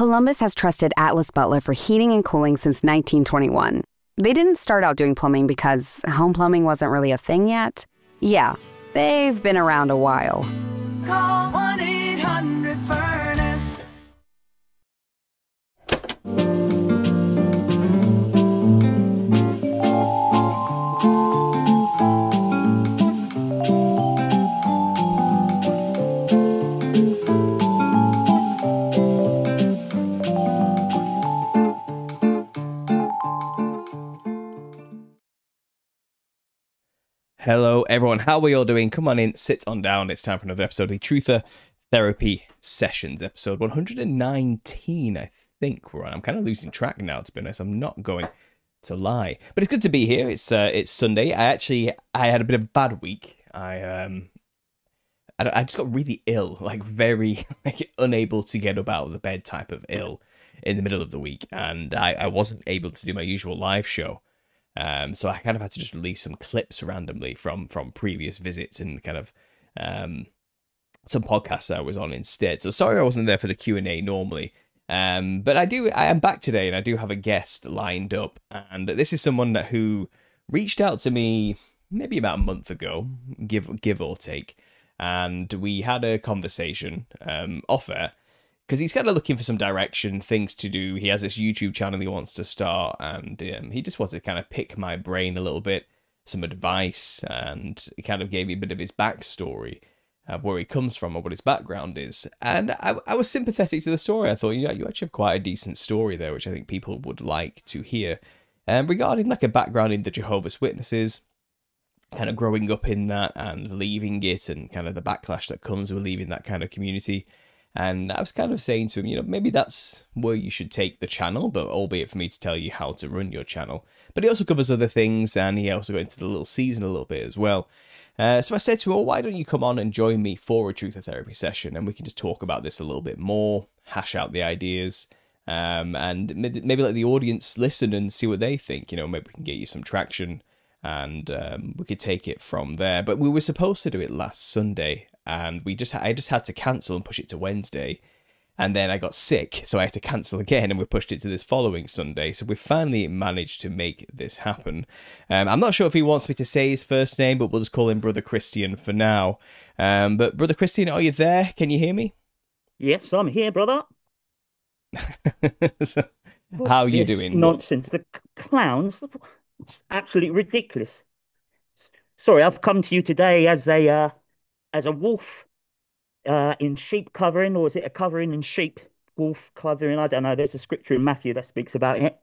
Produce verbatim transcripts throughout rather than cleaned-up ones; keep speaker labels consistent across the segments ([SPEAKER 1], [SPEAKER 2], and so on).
[SPEAKER 1] Columbus has trusted Atlas Butler for heating and cooling since nineteen twenty-one. They didn't start out doing plumbing because home plumbing wasn't really a thing yet. Yeah, they've been around a while.
[SPEAKER 2] Call one eight hundred furnace.
[SPEAKER 3] Hello, everyone. How are we all doing? Come on in, sit on down. It's time for another episode of the Truther Therapy Sessions, episode one hundred nineteen, I think we're on. I'm kind of losing track now, to be honest. I'm not going to lie. But it's good to be here. It's uh, it's Sunday. I actually, I had a bit of a bad week. I, um, I, I just got really ill, like very like, unable to get up out of the bed type of ill in the middle of the week. And I, I wasn't able to do my usual live show. Um, so I kind of had to just release some clips randomly from from previous visits and kind of um, some podcasts that I was on instead. So sorry I wasn't there for the Q and A normally. Um, but I do I am back today and I do have a guest lined up. And this is someone that who reached out to me maybe about a month ago, give give or take. And we had a conversation um, off air. Because he's kind of looking for some direction, things to do. He has this YouTube channel he wants to start, and um, he just wanted to kind of pick my brain a little bit, some advice, and he kind of gave me a bit of his backstory, uh, where he comes from, or what his background is. And I, I was sympathetic to the story. I thought, yeah, you actually have quite a decent story there, which I think people would like to hear. Um, regarding like a background in the Jehovah's Witnesses, kind of growing up in that and leaving it, and kind of the backlash that comes with leaving that kind of community. And I was kind of saying to him, you know, maybe that's where you should take the channel, but albeit for me to tell you how to run your channel. But he also covers other things, and he also got into the little season a little bit as well. Uh, so I said to him, well, why don't you come on and join me for a Truther Therapy session, and we can just talk about this a little bit more, hash out the ideas, um, and maybe let the audience listen and see what they think. You know, maybe we can get you some traction, and um, we could take it from there. But we were supposed to do it last Sunday, and we just I just had to cancel and push it to Wednesday, and then I got sick, so I had to cancel again, and we pushed it to this following Sunday. So we finally managed to make this happen. Um, I'm not sure if he wants me to say his first name, but we'll just call him Brother Christian for now. Um, but Brother Christian, are you there? Can you hear me?
[SPEAKER 4] Yes, I'm here, brother.
[SPEAKER 3] So, how are you
[SPEAKER 4] This
[SPEAKER 3] doing?
[SPEAKER 4] nonsense. The c- clowns. It's absolutely ridiculous. Sorry, I've come to you today as a uh, as a wolf uh, in sheep covering, or is it a covering in sheep? Wolf covering. I don't know. There's a scripture in Matthew that speaks about it.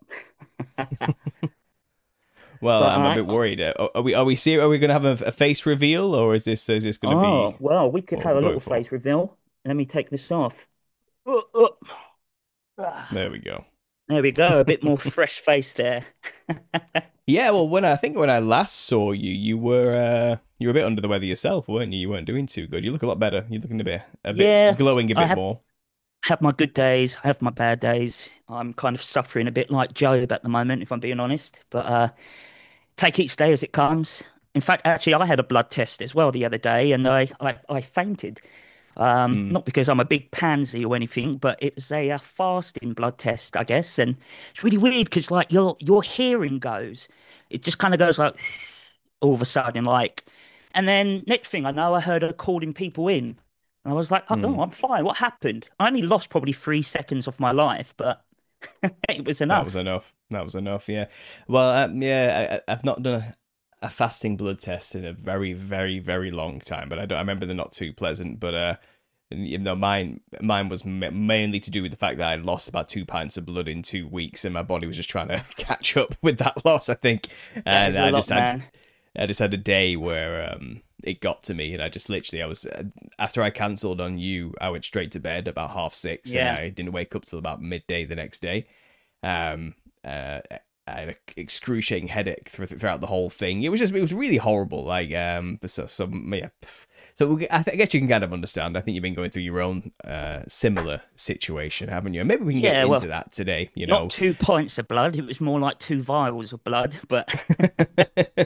[SPEAKER 3] Well,
[SPEAKER 4] But
[SPEAKER 3] I'm a
[SPEAKER 4] I,
[SPEAKER 3] bit worried. Uh, Are we are we ser- Are we going to have a, a face reveal, or is this is this going to
[SPEAKER 4] oh
[SPEAKER 3] be
[SPEAKER 4] well, we could
[SPEAKER 3] what
[SPEAKER 4] have
[SPEAKER 3] we're
[SPEAKER 4] a
[SPEAKER 3] going
[SPEAKER 4] little
[SPEAKER 3] for?
[SPEAKER 4] face reveal. Let me take this off. Uh, uh. Ah,
[SPEAKER 3] There we go.
[SPEAKER 4] There we go. A bit more fresh face there.
[SPEAKER 3] Yeah, well, when I, I think when I last saw you, you were uh, you were a bit under the weather yourself, weren't you? You weren't doing too good. You look a lot better. You're looking a bit a bit
[SPEAKER 4] Yeah,
[SPEAKER 3] glowing a
[SPEAKER 4] I
[SPEAKER 3] bit
[SPEAKER 4] have
[SPEAKER 3] more.
[SPEAKER 4] have my good days, I have my bad days. I'm kind of suffering a bit like Job at the moment, if I'm being honest. But uh, take each day as it comes. In fact, actually, I had a blood test as well the other day, and I I, I fainted. Um,
[SPEAKER 3] Mm,
[SPEAKER 4] not because I'm a big pansy or anything, but it was a, uh fasting blood test, I guess. And it's really weird because like your your hearing goes, it just kind of goes like all of a sudden, like, and then next thing I know, I heard her calling people in. And I was like, oh,
[SPEAKER 3] mm.
[SPEAKER 4] no, I'm fine. What happened? I only lost probably three seconds of my life, but it was
[SPEAKER 3] That was
[SPEAKER 4] enough.
[SPEAKER 3] enough. That was enough. Yeah. Well, um, yeah, I, I- I've not done a, a fasting blood test in a very, very, very long time, but I don't. I remember they're not too pleasant. But uh, even though mine, mine was ma- mainly to do with the fact that I lost about two pints of blood in two weeks, and my body was just trying to catch up with that loss, I think.
[SPEAKER 4] That
[SPEAKER 3] And
[SPEAKER 4] is a
[SPEAKER 3] I
[SPEAKER 4] lot,
[SPEAKER 3] just had,
[SPEAKER 4] man.
[SPEAKER 3] I just had a day where um, it got to me, and I just literally, I was uh, after I cancelled on you, I went straight to bed about half six, and
[SPEAKER 4] Yeah.
[SPEAKER 3] I didn't wake up till about midday the next day. Um, uh, I had an excruciating headache thro- throughout the whole thing. It was just, it was really horrible. Like, um, but so, so yeah. pff. So we- I, th- I guess you can kind of understand. I think you've been going through your own uh, similar situation, haven't you? And maybe we can get
[SPEAKER 4] Yeah,
[SPEAKER 3] into
[SPEAKER 4] well,
[SPEAKER 3] that today. You know,
[SPEAKER 4] not two pints of blood. It was more like two vials of blood, but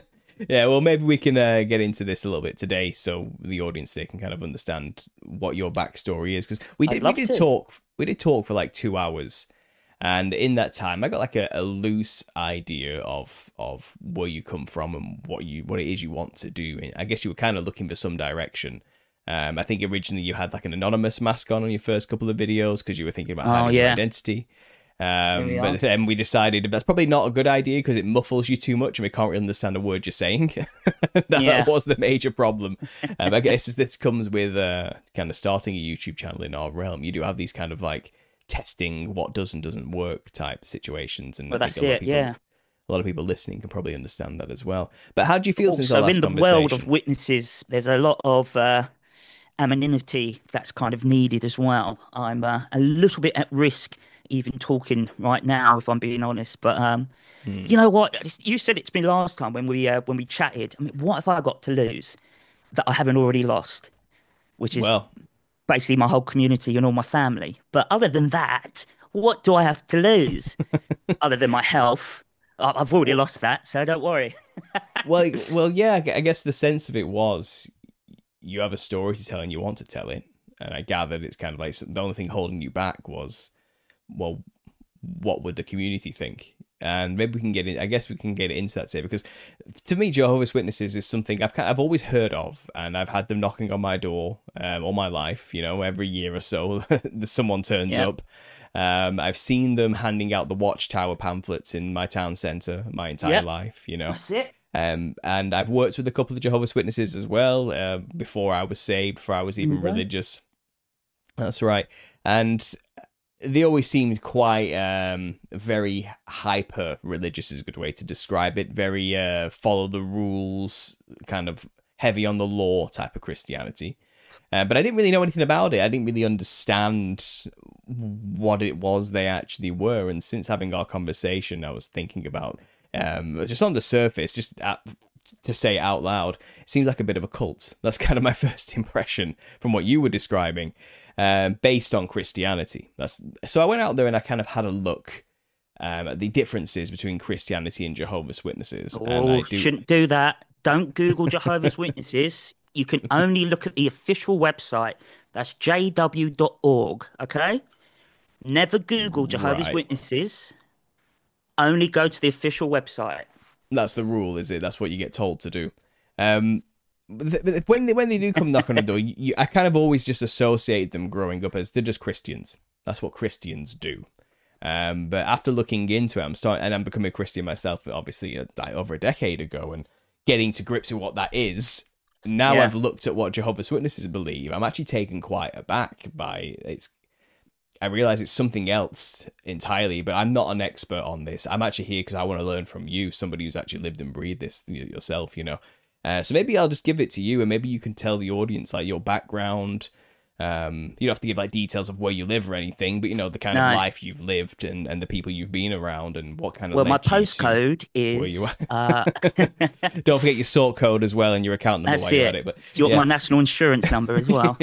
[SPEAKER 3] Yeah, well, maybe we can uh, get into this a little bit today, so the audience they can kind of understand what your backstory is. Because we
[SPEAKER 4] I'd
[SPEAKER 3] did, we
[SPEAKER 4] love
[SPEAKER 3] did
[SPEAKER 4] to.
[SPEAKER 3] talk, we did talk for like two hours, and in that time, I got like a, a loose idea of of where you come from and what you what it is you want to do. And I guess you were kind of looking for some direction. Um, I think originally you had like an anonymous mask on on your first couple of videos because you were thinking about
[SPEAKER 4] Oh
[SPEAKER 3] hiding your
[SPEAKER 4] yeah,
[SPEAKER 3] identity.
[SPEAKER 4] here
[SPEAKER 3] Um,
[SPEAKER 4] we are.
[SPEAKER 3] but then we decided that's probably not a good idea because it muffles you too much and we can't really understand a word you're saying. That
[SPEAKER 4] Yeah.
[SPEAKER 3] was the major problem. Um, I guess this comes with uh, kind of starting a YouTube channel in our realm. You do have these kind of like testing what does and doesn't work type situations, and
[SPEAKER 4] Well,
[SPEAKER 3] I think
[SPEAKER 4] that's
[SPEAKER 3] a lot of
[SPEAKER 4] it.
[SPEAKER 3] people,
[SPEAKER 4] Yeah.
[SPEAKER 3] a lot of people listening can probably understand that as well. But how do you feel since our
[SPEAKER 4] Also,
[SPEAKER 3] last
[SPEAKER 4] in the world of
[SPEAKER 3] conversation?
[SPEAKER 4] witnesses, there's a lot of uh, anonymity that's kind of needed as well. I'm uh, a little bit at risk even talking right now, if I'm being honest. But um,
[SPEAKER 3] Hmm.
[SPEAKER 4] you know what? You said it to me last time when we uh, when we chatted. I mean, what have I got to lose that I haven't already lost? Which is
[SPEAKER 3] Well,
[SPEAKER 4] basically my whole community and all my family. But other than that, what do I have to lose other than my health? I- I've already lost that, so don't worry.
[SPEAKER 3] well, well, yeah. I gu- I guess the sense of it was you have a story to tell and you want to tell it, and I gathered it's kind of like the only thing holding you back was, well, what would the community think? And maybe we can get in. I guess we can get into that today because, to me, Jehovah's Witnesses is something I've kind I've always heard of, and I've had them knocking on my door um, all my life. You know, every year or so, someone turns
[SPEAKER 4] Yeah,
[SPEAKER 3] up. Um, I've seen them handing out the Watchtower pamphlets in my town centre my entire
[SPEAKER 4] yeah,
[SPEAKER 3] life. You know,
[SPEAKER 4] that's it.
[SPEAKER 3] um, and I've worked with a couple of Jehovah's Witnesses as well uh, before I was saved, before I was even
[SPEAKER 4] Okay.
[SPEAKER 3] religious. That's right. And they always seemed quite um, very hyper religious is a good way to describe it. Very uh, follow the rules, kind of heavy on the law type of Christianity. Uh, but I didn't really know anything about it. I didn't really understand what it was they actually were. And since having our conversation, I was thinking about um, just on the surface, just at, to say it out loud, it seems like a bit of a cult. That's kind of my first impression from what you were describing, um, based on Christianity. That's so I went out there and I kind of had a look um, at the differences between Christianity and Jehovah's Witnesses, and I
[SPEAKER 4] Oh,
[SPEAKER 3] do.
[SPEAKER 4] shouldn't do that. Don't Google Jehovah's Witnesses. You can only look at the official website. That's j w dot org, okay? Never Google Jehovah's
[SPEAKER 3] Right.
[SPEAKER 4] Witnesses. Only go to the official website.
[SPEAKER 3] That's the rule, is it? That's what you get told to do. Um, but th- but when they when they do come knock on the door, you, you, I kind of always just associate them growing up as they're just Christians. That's what Christians do. Um, but after looking into it, I'm starting, and I'm becoming a Christian myself, obviously, uh, like over a decade ago, and getting to grips with what that is. Now
[SPEAKER 4] Yeah.
[SPEAKER 3] I've looked at what Jehovah's Witnesses believe. I'm actually taken quite aback by it's. I realize it's something else entirely, but I'm not an expert on this. I'm actually here because I want to learn from you, somebody who's actually lived and breathed this y- yourself, you know. Uh, so maybe I'll just give it to you, and maybe you can tell the audience like your background. Um, you don't have to give like details of where you live or anything, but you know the kind of
[SPEAKER 4] No.
[SPEAKER 3] life you've lived and, and the people you've been around and what kind of.
[SPEAKER 4] Well, my
[SPEAKER 3] led you to
[SPEAKER 4] postcode
[SPEAKER 3] where you
[SPEAKER 4] is
[SPEAKER 3] are.
[SPEAKER 4] uh
[SPEAKER 3] Don't forget your sort code as well and your account number
[SPEAKER 4] that's
[SPEAKER 3] while you're
[SPEAKER 4] it.
[SPEAKER 3] at it. But
[SPEAKER 4] Do you want
[SPEAKER 3] yeah.
[SPEAKER 4] my national insurance number as well?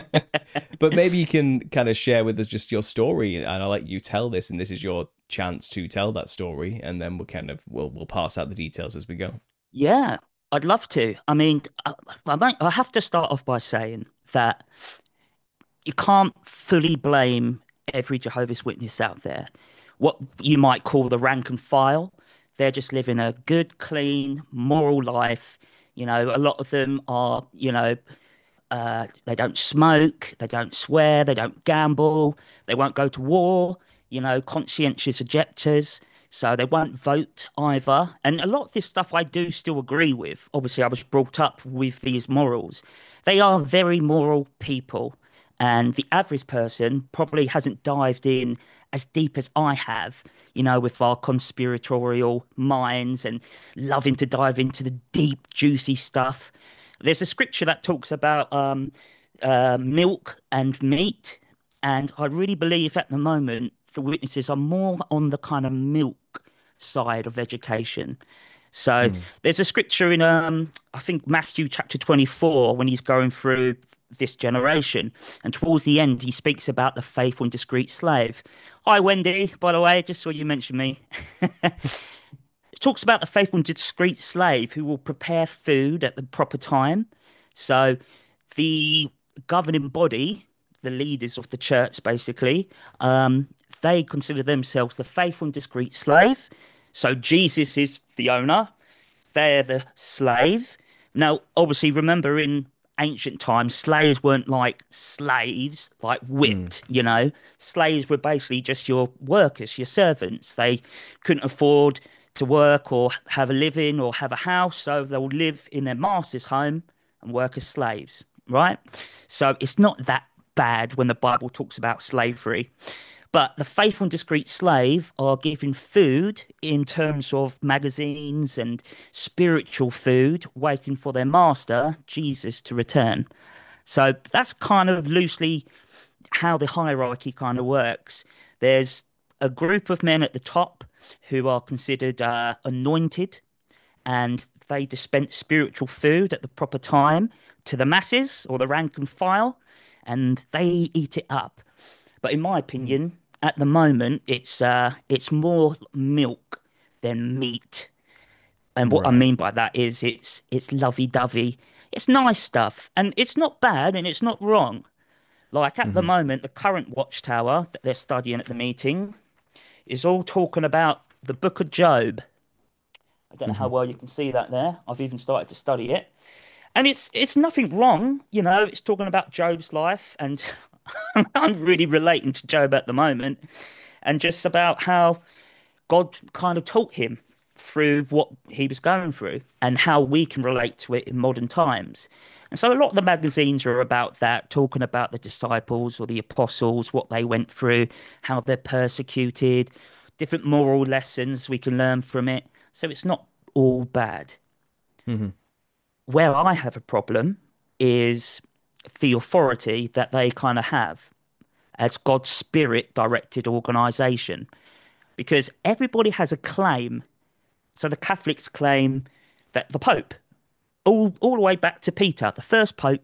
[SPEAKER 3] But maybe you can kind of share with us just your story, and I'll let you tell this, and this is your chance to tell that story, and then we'll kind of we'll we'll pass out the details as we go.
[SPEAKER 4] Yeah, I'd love to. I mean, I, I might, I have to start off by saying that you can't fully blame every Jehovah's Witness out there. What you might call the rank and file, they're just living a good, clean, moral life. You know, a lot of them are, you know, uh, they don't smoke, they don't swear, they don't gamble, they won't go to war, you know, conscientious objectors. So they won't vote either. And a lot of this stuff I do still agree with. Obviously, I was brought up with these morals. They are very moral people. And the average person probably hasn't dived in as deep as I have, you know, with our conspiratorial minds and loving to dive into the deep, juicy stuff. There's a scripture that talks about um, uh, milk and meat, and I really believe at the moment the witnesses are more on the kind of milk side of education. So
[SPEAKER 3] Hmm.
[SPEAKER 4] there's a scripture in um, I think Matthew chapter twenty-four when he's going through this generation, and towards the end he speaks about the faithful and discreet slave. Hi Wendy, by the way, just saw you mention me. talks about the faithful and discreet slave who will prepare food at the proper time. So the governing body, the leaders of the church, basically, um, they consider themselves the faithful and discreet slave. So Jesus is the owner, they're the slave. Now, obviously, remember in ancient times, slaves weren't like slaves, like
[SPEAKER 3] Mm.
[SPEAKER 4] whipped, you know. Slaves were basically just your workers, your servants. They couldn't afford to work or have a living or have a house, so they'll live in their master's home and work as slaves, right? So it's not that bad when the Bible talks about slavery. But the faithful and discreet slave are given food in terms of magazines and spiritual food, waiting for their master, Jesus, to return. So that's kind of loosely how the hierarchy kind of works. There's a group of men at the top who are considered uh, anointed, and they dispense spiritual food at the proper time to the masses or the rank and file, and they eat it up. But in my opinion, at the moment, it's uh, it's more milk than meat. And what I
[SPEAKER 3] Right.
[SPEAKER 4] mean by that is it's it's lovey-dovey. It's nice stuff, and it's not bad, and it's not wrong. Like at the
[SPEAKER 3] Hmm.
[SPEAKER 4] moment, the current watchtower that they're studying at the meeting is all talking about the Book of Job. I don't know how
[SPEAKER 3] Hmm.
[SPEAKER 4] well you can see that there. I've even started to study it. And it's it's nothing wrong, you know, it's talking about Job's life, and I'm really relating to Job at the moment, and just about how God kind of taught him through what he was going through and how we can relate to it in modern times. And so a lot of the magazines are about that, talking about the disciples or the apostles, what they went through, how they're persecuted, different moral lessons we can learn from it. So it's not all bad.
[SPEAKER 3] Hmm.
[SPEAKER 4] Where I have a problem is the authority that they kind of have as God's spirit directed organization, because everybody has a claim. So the Catholics claim that the Pope, all, all the way back to Peter, the first Pope,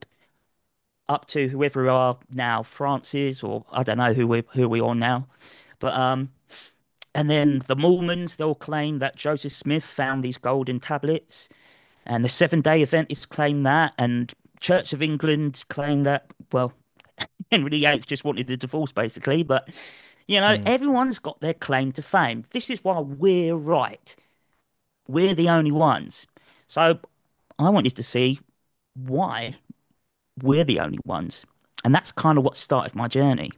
[SPEAKER 4] up to whoever we are now, Francis, or I don't know who we who we are now, but um, and then the Mormons, they'll claim that Joseph Smith found these golden tablets. And the Seven Day Adventists claim that, and Church of England claim that. Well, Henry the Eighth just wanted a divorce, basically. But you know,
[SPEAKER 3] Mm.
[SPEAKER 4] everyone's got their claim to fame. This is why we're right. We're the only ones. So I wanted to see why we're the only ones, and that's kind of what started my journey.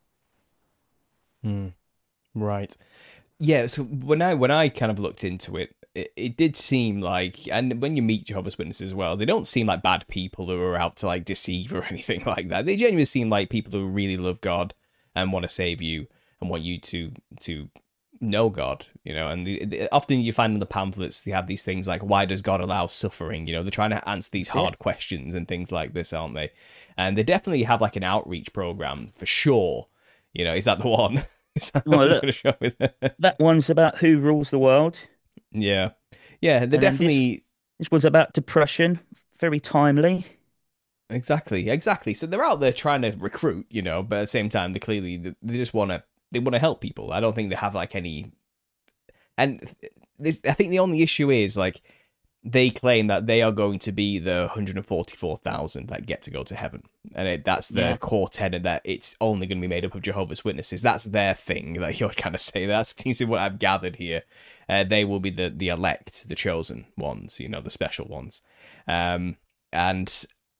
[SPEAKER 3] Mm. Right. Yeah, so when I when I kind of looked into it, it, it did seem like, and when you meet Jehovah's Witnesses as well, they don't seem like bad people who are out to like deceive or anything like that. They genuinely seem like people who really love God and want to save you and want you to to know God, you know. And the, the, often you find in the pamphlets they have these things like, why does God allow suffering? You know, they're trying to answer these
[SPEAKER 4] That's
[SPEAKER 3] hard
[SPEAKER 4] it.
[SPEAKER 3] questions and things like this, aren't they? And they definitely have like an outreach program for sure. You know, is that the one? Is that the
[SPEAKER 4] Oh,
[SPEAKER 3] one you're
[SPEAKER 4] look,
[SPEAKER 3] going to show me there?
[SPEAKER 4] that one's about who rules the world,
[SPEAKER 3] Yeah. Yeah, they're
[SPEAKER 4] and then this
[SPEAKER 3] definitely
[SPEAKER 4] this was about depression. Very timely.
[SPEAKER 3] exactly, exactly. So they're out there trying to recruit, you know, but at the same time they clearly they just want to they want to help people. I don't think they have like any and this I think the only issue is like they claim that they are going to be the one hundred forty-four thousand that get to go to heaven. And it, that's the
[SPEAKER 4] Yeah.
[SPEAKER 3] core tenet that it's only going to be made up of Jehovah's Witnesses. That's their thing that you're kind of saying. That seems to be what I've gathered here. Uh, they will be the, the elect, the chosen ones, you know, the special ones. Um, and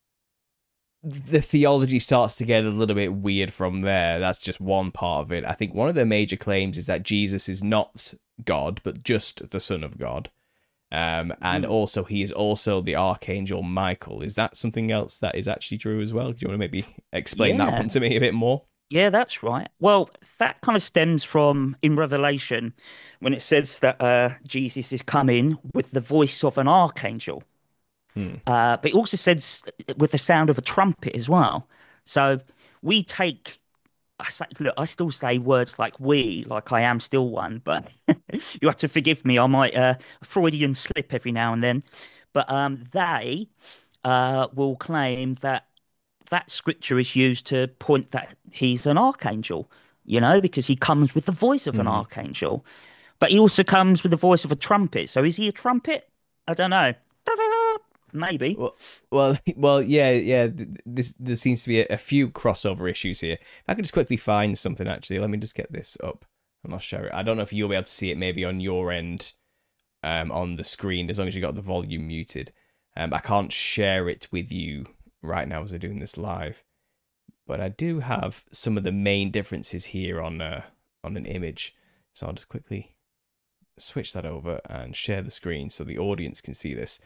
[SPEAKER 3] the theology starts to get a little bit weird from there. That's just one part of it. I think one of their major claims is that Jesus is not God, but just the Son of God. Um, and
[SPEAKER 4] Mm.
[SPEAKER 3] also he is also the Archangel Michael. Is that something else that is actually true as well? Do you want to maybe explain that
[SPEAKER 4] Yeah.
[SPEAKER 3] one to me a bit more?
[SPEAKER 4] Yeah, that's right. Well, that kind of stems from in Revelation when it says that uh, Jesus is coming with the voice of an archangel.
[SPEAKER 3] Hmm.
[SPEAKER 4] Uh, but it also says with the sound of a trumpet as well. So we take, I say, look, I still say words like we, like I am still one, but you have to forgive me. I might uh, Freudian slip every now and then. But um, they uh, will claim that that scripture is used to point that he's an archangel, you know, because he comes with the voice of an
[SPEAKER 3] Hmm.
[SPEAKER 4] archangel. But he also comes with the voice of a trumpet. So is he a trumpet? I don't know. Maybe.
[SPEAKER 3] Well, well, well, yeah, yeah. th- This there seems to be a, a few crossover issues here. If I could just quickly find something, actually, let me just get this up and I'll share it. I don't know if you'll be able to see it maybe on your end, um, on the screen, as long as you got the volume muted. Um, I can't share it with you right now as we're doing this live, but I do have some of the main differences here on uh, on an image. So I'll just quickly switch that over and share the screen so the audience can see this.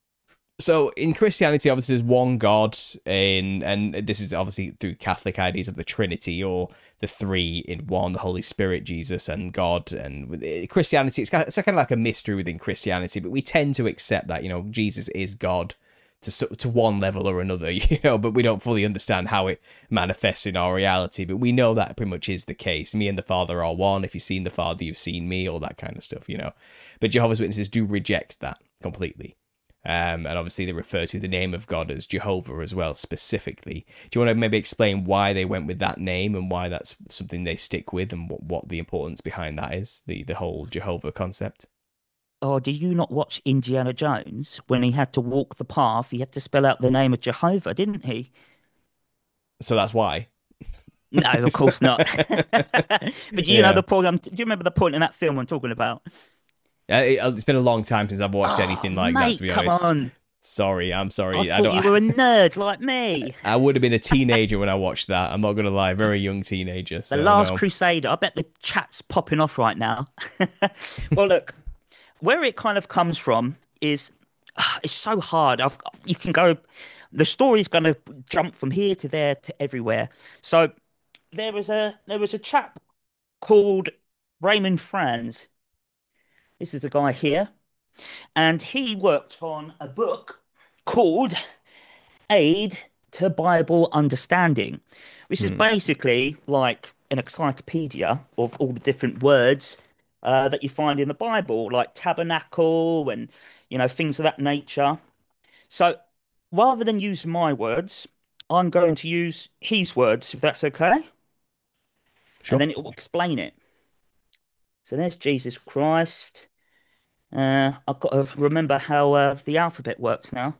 [SPEAKER 3] So in Christianity, obviously, there's one God, in, and this is obviously through Catholic ideas of the Trinity, or the three in one, the Holy Spirit, Jesus, and God. And with Christianity, it's kind, of, it's kind of like a mystery within Christianity, but we tend to accept that, you know, Jesus is God to to one level or another, you know, but we don't fully understand how it manifests in our reality. But we know that pretty much is the case. Me and the Father are one. If you've seen the Father, you've seen me, all that kind of stuff, you know. But Jehovah's Witnesses do reject that completely. Um, and obviously they refer to the name of God as Jehovah as well, specifically. Do you want to maybe explain why they went with that name and why that's something they stick with, and what, what the importance behind that is, the, the whole Jehovah concept?
[SPEAKER 4] Oh, did you not watch Indiana Jones? When he had to walk the path, he had to spell out the name of Jehovah, didn't he?
[SPEAKER 3] So that's why.
[SPEAKER 4] No, of course not. But do you know
[SPEAKER 3] Yeah.
[SPEAKER 4] the point? I'm, do you remember the point in that film I'm talking about?
[SPEAKER 3] Uh, it- It's been a long time since I've watched
[SPEAKER 4] Oh,
[SPEAKER 3] anything like that, to
[SPEAKER 4] mate,
[SPEAKER 3] be
[SPEAKER 4] come
[SPEAKER 3] honest.
[SPEAKER 4] on.
[SPEAKER 3] Sorry, I'm
[SPEAKER 4] I
[SPEAKER 3] sorry. I
[SPEAKER 4] thought
[SPEAKER 3] don't.
[SPEAKER 4] you were a nerd like me.
[SPEAKER 3] I would have been a teenager when I watched that. I'm not gonna lie, very young teenager.
[SPEAKER 4] The
[SPEAKER 3] So
[SPEAKER 4] Last
[SPEAKER 3] no.
[SPEAKER 4] Crusader. I bet the chat's popping off right now. Well, look, where it kind of comes from is ah, it's so hard. I've, you can go, the story's going to jump from here to there to everywhere. So there was a there was a chap called Raymond Franz. This is the guy here, and he worked on a book called Aid to Bible Understanding, which is
[SPEAKER 3] Hmm.
[SPEAKER 4] basically like an encyclopedia of all the different words uh, that you find in the Bible, like tabernacle and you know things of that nature. So rather than use my words, I'm going to use his words, if that's okay, and
[SPEAKER 3] Sure.
[SPEAKER 4] then it will explain it. So there's Jesus Christ. Uh, I've got to remember how uh, the alphabet works now.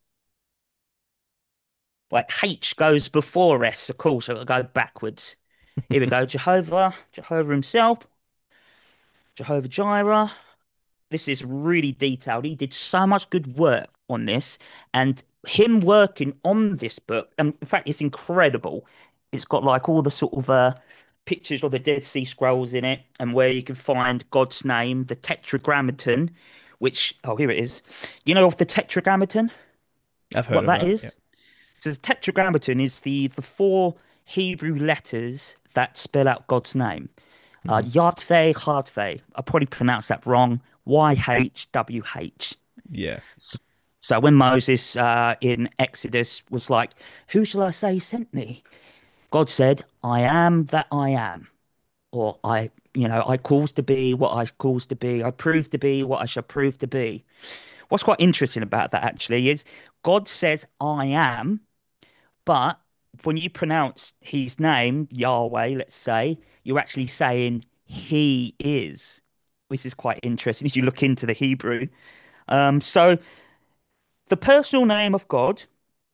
[SPEAKER 4] Like H goes before S, of course, I've got to go backwards. Here we go. Jehovah, Jehovah himself, Jehovah Jireh. This is really detailed. He did so much good work on this, and him working on this book, and in fact, it's incredible. It's got like all the sort of uh, pictures of the Dead Sea Scrolls in it, and where you can find God's name, the Tetragrammaton, which, oh, here it is. You know of the Tetragrammaton?
[SPEAKER 3] I've heard
[SPEAKER 4] What
[SPEAKER 3] of
[SPEAKER 4] that
[SPEAKER 3] that. Yeah.
[SPEAKER 4] is? So the Tetragrammaton is the the four Hebrew letters that spell out God's name. Uh,
[SPEAKER 3] Hmm.
[SPEAKER 4] Yahweh, Hadveh. I probably pronounced that wrong. Y H W H.
[SPEAKER 3] Yeah.
[SPEAKER 4] So when Moses uh, in Exodus was like, "Who shall I say sent me?" God said, "I am that I am," or "I, you know, I cause to be what I cause to be. I prove to be what I shall prove to be." What's quite interesting about that actually is God says, "I am." But when you pronounce his name, Yahweh, let's say, you're actually saying he is, which is quite interesting as you look into the Hebrew. Um, so the personal name of God,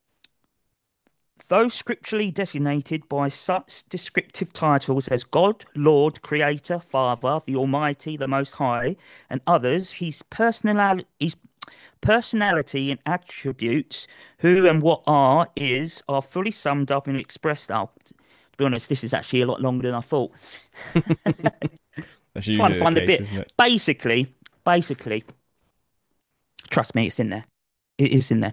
[SPEAKER 4] though scripturally designated by such descriptive titles as God, Lord, Creator, Father, the Almighty, the Most High, and others, his personality, his personality and attributes, who and what are, is, are fully summed up and expressed. Now, to be honest, this is actually a lot longer than I thought.
[SPEAKER 3] That's
[SPEAKER 4] Trying to
[SPEAKER 3] usually the
[SPEAKER 4] find the
[SPEAKER 3] case,
[SPEAKER 4] bit.
[SPEAKER 3] isn't it?
[SPEAKER 4] Basically, basically, trust me, it's in there. It is in there.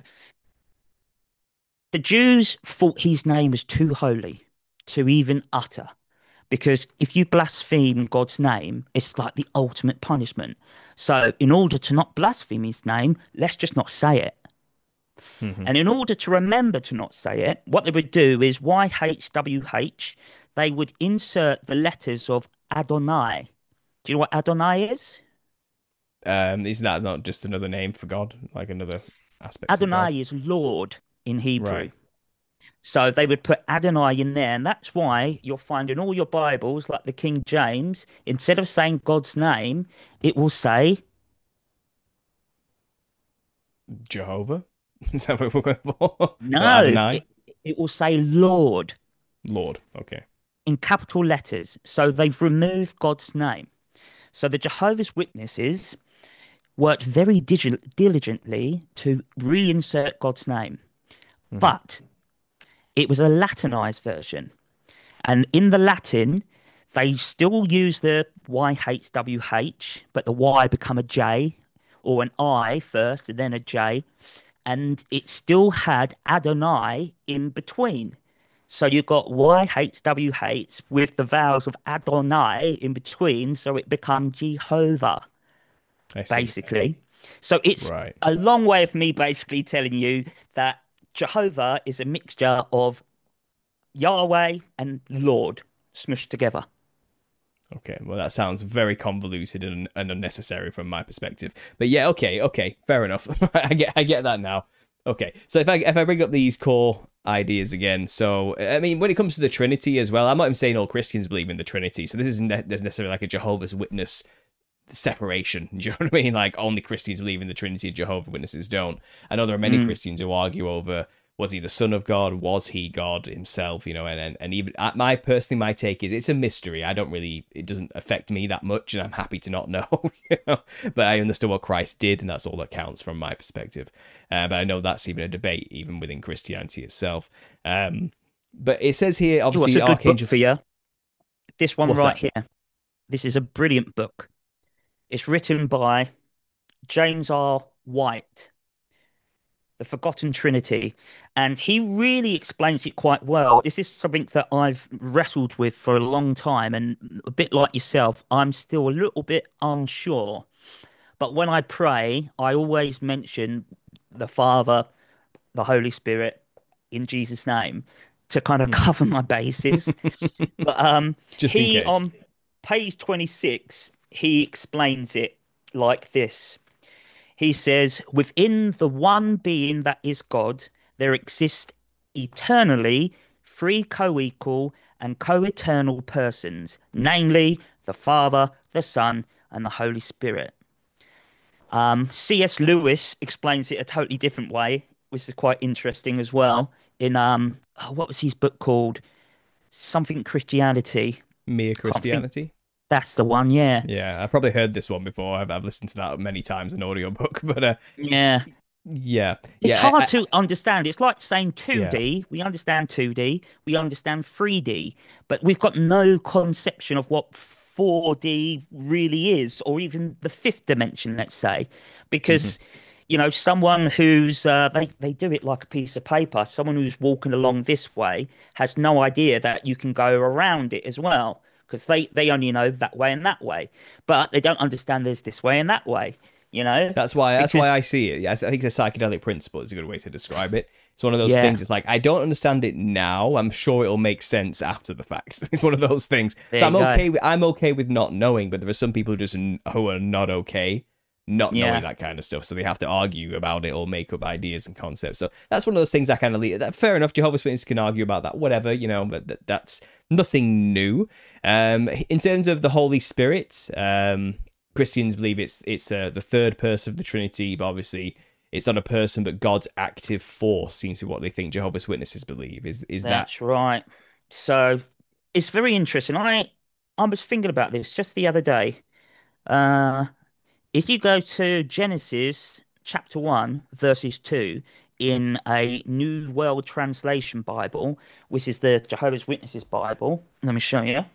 [SPEAKER 4] The Jews thought his name was too holy to even utter. Because if you blaspheme God's name, it's like the ultimate punishment. So, in order to not blaspheme his name, let's just not say it.
[SPEAKER 3] Hmm.
[SPEAKER 4] And in order to remember to not say it, what they would do is Y H W H, they would insert the letters of Adonai. Do you know what Adonai is?
[SPEAKER 3] Um, is that not just another name for God, like another aspect of God?
[SPEAKER 4] Adonai is Lord in Hebrew.
[SPEAKER 3] Right.
[SPEAKER 4] So they would put Adonai in there, and that's why you'll find in all your Bibles, like the King James, instead of saying God's name, it will say,
[SPEAKER 3] Jehovah? Is that what we're going for? Or
[SPEAKER 4] no,
[SPEAKER 3] Adonai?
[SPEAKER 4] it, it will say Lord
[SPEAKER 3] Lord. Okay.
[SPEAKER 4] in capital letters. So they've removed God's name. So the Jehovah's Witnesses worked very digi- diligently to reinsert God's name,
[SPEAKER 3] Hmm.
[SPEAKER 4] but it was a Latinized version. And in the Latin, they still use the Y H W H, but the Y become a J or an I first and then a J. And it still had Adonai in between. So you got Y H W H with the vowels of Adonai in between, so it become Jehovah,
[SPEAKER 3] I see.
[SPEAKER 4] basically. So it's
[SPEAKER 3] Right.
[SPEAKER 4] a long way of me basically telling you that Jehovah is a mixture of Yahweh and Lord smushed together.
[SPEAKER 3] Okay, well, that sounds very convoluted and, and unnecessary from my perspective. But yeah, okay, okay, fair enough. I get, I get that now. Okay, so if I if I bring up these core ideas again, so I mean, when it comes to the Trinity as well, I'm not even saying all Christians believe in the Trinity. So this isn't ne- necessarily like a Jehovah's Witness separation. Do you know what I mean? Like only Christians believe in the Trinity, Jehovah's Witnesses don't. I know there are many
[SPEAKER 4] Mm.
[SPEAKER 3] Christians who argue over, was he the Son of God? Was he God himself? You know, and and, and even uh, my personally, my take is it's a mystery. I don't really, it doesn't affect me that much, and I'm happy to not know. You know, but I understood what Christ did, and that's all that counts from my perspective. Uh, but I know that's even a debate, even within Christianity itself. Um, but it says here,
[SPEAKER 4] What's
[SPEAKER 3] obviously,
[SPEAKER 4] a good book
[SPEAKER 3] Archangel.
[SPEAKER 4] for you? This one
[SPEAKER 3] What's
[SPEAKER 4] right
[SPEAKER 3] that?
[SPEAKER 4] here. This is a brilliant book. It's written by James R. White, The Forgotten Trinity, and he really explains it quite well. This is something that I've wrestled with for a long time, and a bit like yourself, I'm still a little bit unsure. But when I pray, I always mention the Father, the Holy Spirit in Jesus' name to kind of
[SPEAKER 3] Hmm.
[SPEAKER 4] cover my bases. But um,
[SPEAKER 3] Just in
[SPEAKER 4] he
[SPEAKER 3] case.
[SPEAKER 4] on page twenty-six, he explains it like this. He says, within the one being that is God, there exist eternally three co-equal and co-eternal persons, namely the Father, the Son, and the Holy Spirit. Um, C S. Lewis explains it a totally different way, which is quite interesting as well. In um, oh, what was his book called? Something Christianity.
[SPEAKER 3] Mere
[SPEAKER 4] Can't think.
[SPEAKER 3] Christianity.
[SPEAKER 4] That's the one. Yeah,
[SPEAKER 3] Yeah, I've probably heard this one before. I've, I've listened to that many times, an audiobook. But uh,
[SPEAKER 4] yeah.
[SPEAKER 3] yeah,
[SPEAKER 4] It's
[SPEAKER 3] yeah, I,
[SPEAKER 4] hard
[SPEAKER 3] I,
[SPEAKER 4] to understand. It's like saying
[SPEAKER 3] yeah.
[SPEAKER 4] two D. We understand two D. We understand three D, but we've got no conception of what four D really is, or even the fifth dimension, let's say,
[SPEAKER 3] Mhm.
[SPEAKER 4] because you know someone who's uh, they they do it like a piece of paper. Someone who's walking along this way has no idea that you can go around it as well, because they they only know that way and that way, but they don't understand there's this way and that way. You know,
[SPEAKER 3] That's why. That's why
[SPEAKER 4] because
[SPEAKER 3] I see it. Yes, I think the psychedelic principle is a good way to describe it. It's one of those
[SPEAKER 4] yeah,
[SPEAKER 3] things. It's like I don't understand it now. I'm sure it'll make sense after the fact. It's one of those things. So
[SPEAKER 4] there
[SPEAKER 3] I'm
[SPEAKER 4] you go.
[SPEAKER 3] okay. With, I'm okay with not knowing, but there are some people who just n- who are not okay not knowing
[SPEAKER 4] Yeah.
[SPEAKER 3] that kind of stuff. So they have to argue about it or make up ideas and concepts. So that's one of those things I kind of leave. That fair enough. Jehovah's Witnesses can argue about that, whatever, you know. But that, that's nothing new. Um, in terms of the Holy Spirit, um, Christians believe it's it's uh, the third person of the Trinity, but obviously it's not a person, but God's active force seems to be what they think Jehovah's Witnesses believe. Is is that?
[SPEAKER 4] That's right. So it's very interesting. I I was thinking about this just the other day. Uh, if you go to Genesis chapter one, verses two, in a New World Translation Bible, which is the Jehovah's Witnesses Bible, let me show you.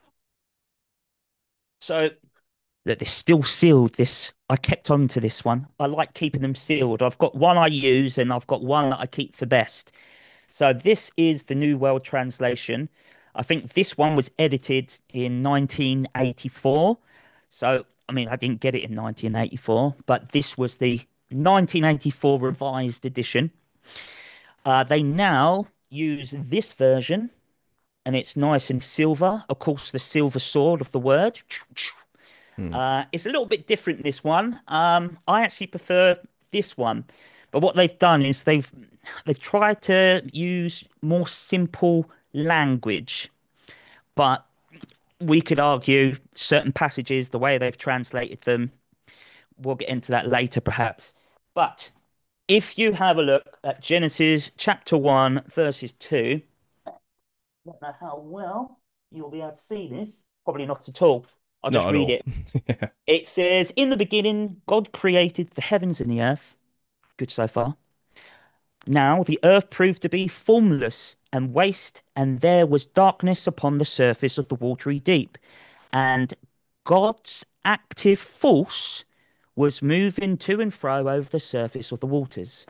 [SPEAKER 4] So that they're still sealed. This I kept on to this one. I like keeping them sealed. I've got one I use and I've got one that I keep for best. So this is the New World Translation. I think this one was edited in nineteen eighty-four. So, I mean, I didn't get it in nineteen eighty-four, but this was the nineteen eighty-four revised edition. Uh, they now use this version, and it's nice and silver. Of course, the silver sword of the word.
[SPEAKER 3] Hmm.
[SPEAKER 4] Uh, it's a little bit different, this one. Um, I actually prefer this one But what they've done is they've they've tried to use more simple language, but we could argue certain passages, the way they've translated them, we'll get into that later perhaps. But if you have a look at Genesis chapter one, verses two, I don't know how well you'll be able to see this. Probably not at all. I'll just
[SPEAKER 3] Not at
[SPEAKER 4] read
[SPEAKER 3] all.
[SPEAKER 4] it. It says, in the beginning, God created the heavens and the earth. Good so far. Now the earth proved to be formless and waste, and there was darkness upon the surface of the watery deep. And God's active force was moving to and fro over the surface of the waters.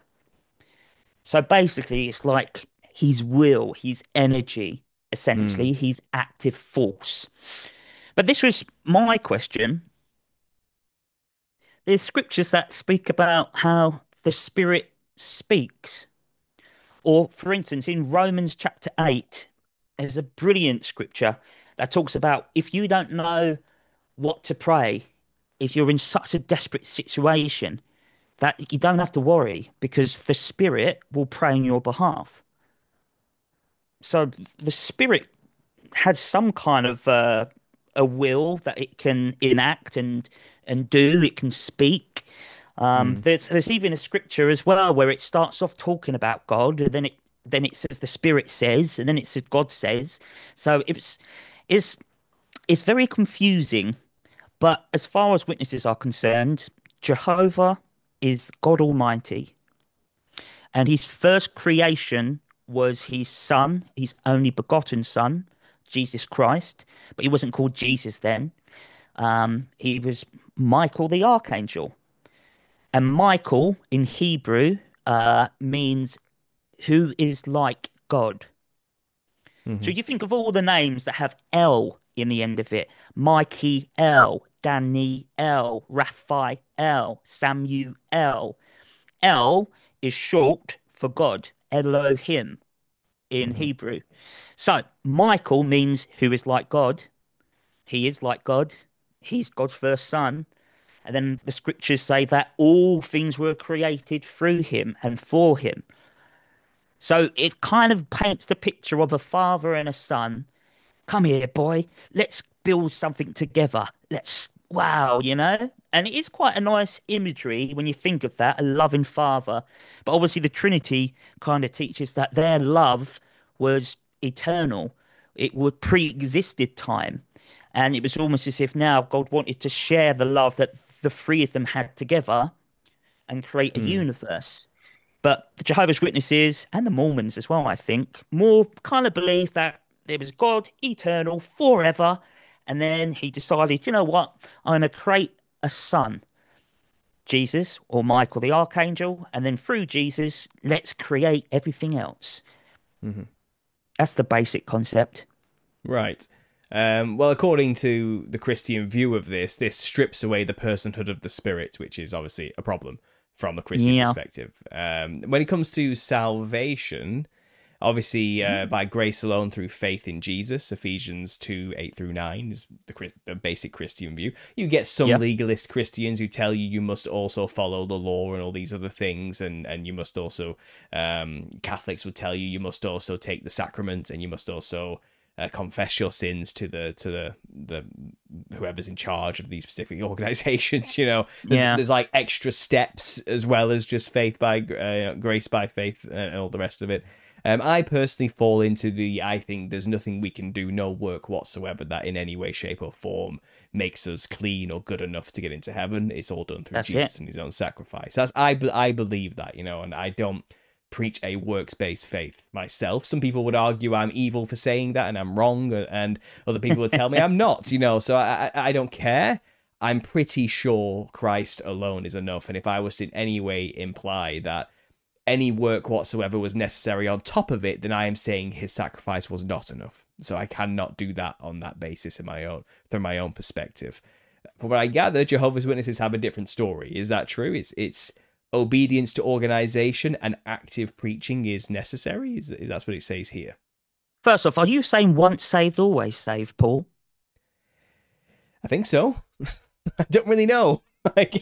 [SPEAKER 4] So basically, it's like his will, his energy, essentially,
[SPEAKER 3] Mm.
[SPEAKER 4] his active force. But this was my question. There's scriptures that speak about how the Spirit speaks. Or, for instance, in Romans chapter eight, there's a brilliant scripture that talks about if you don't know what to pray, if you're in such a desperate situation, that you don't have to worry because the Spirit will pray on your behalf. So the Spirit has some kind of uh, a will that it can enact and and do. It can speak. Um,
[SPEAKER 3] Mm.
[SPEAKER 4] there's there's even a scripture as well where it starts off talking about God, and then it then it says the Spirit says, and then it says God says. So it's it's it's very confusing. But as far as witnesses are concerned, Jehovah is God Almighty, and his first creation was his son, his only begotten son, Jesus Christ. But he wasn't called Jesus then. Um, he was Michael the archangel. And Michael in Hebrew uh, means who is like God. So
[SPEAKER 3] Hmm.
[SPEAKER 4] you think of all the names that have L in the end of it: Mikey L, Danny L, Raphael, Samuel. L is short for God, Elohim in
[SPEAKER 3] Hmm.
[SPEAKER 4] Hebrew. So Michael means who is like God. He is like God. He's God's first son. And then the scriptures say that all things were created through him and for him. So it kind of paints the picture of a father and a son. Come here, boy. Let's build something together. Let's, wow, you know? And it is quite a nice imagery when you think of that, a loving father. But obviously, the Trinity kind of teaches that their love was eternal, it would pre existed time. And it was almost as if now God wanted to share the love that the three of them had together and create a
[SPEAKER 3] Mm.
[SPEAKER 4] universe. But the Jehovah's Witnesses and the Mormons as well, I think, more kind of believe that there was God eternal forever. And then he decided, you know what? I'm going to create a son, Jesus or Michael the Archangel. And then through Jesus, let's create everything else.
[SPEAKER 3] Hmm.
[SPEAKER 4] That's the basic concept.
[SPEAKER 3] Right. Um, well, according to the Christian view of this, this strips away the personhood of the Spirit, which is obviously a problem from a Christian
[SPEAKER 4] Yeah.
[SPEAKER 3] perspective. Um, when it comes to salvation, obviously uh, by grace alone through faith in Jesus, Ephesians two, eight through nine is the, Chris- the basic Christian view. You get some
[SPEAKER 4] Yeah.
[SPEAKER 3] legalist Christians who tell you you must also follow the law and all these other things, and, and you must also, um, Catholics would tell you you must also take the sacraments, and you must also uh, confess your sins to the to the the whoever's in charge of these specific organizations. You know, there's,
[SPEAKER 4] Yeah.
[SPEAKER 3] there's like extra steps as well as just faith by uh, grace by faith and all the rest of it. Um, I personally fall into the I think there's nothing we can do, no work whatsoever that in any way, shape, or form makes us clean or good enough to get into heaven. It's all done through
[SPEAKER 4] That's
[SPEAKER 3] Jesus
[SPEAKER 4] it.
[SPEAKER 3] and his own sacrifice. That's I be- I believe that, you know, and I don't preach a works-based faith myself. Some people would argue I'm evil for saying that and I'm wrong, and other people would tell me I'm not, you know, so I, I, I don't care. I'm pretty sure Christ alone is enough, and if I was to in any way imply that any work whatsoever was necessary on top of it, then I am saying his sacrifice was not enough. So I cannot do that on that basis in my own, from my own perspective. From what I gather, Jehovah's Witnesses have a different story. Is that true? It's it's obedience to organization and active preaching is necessary. Is, is that's what it says here?
[SPEAKER 4] First off, are you saying once saved, always saved, Paul?
[SPEAKER 3] I think so. I don't really know. Like,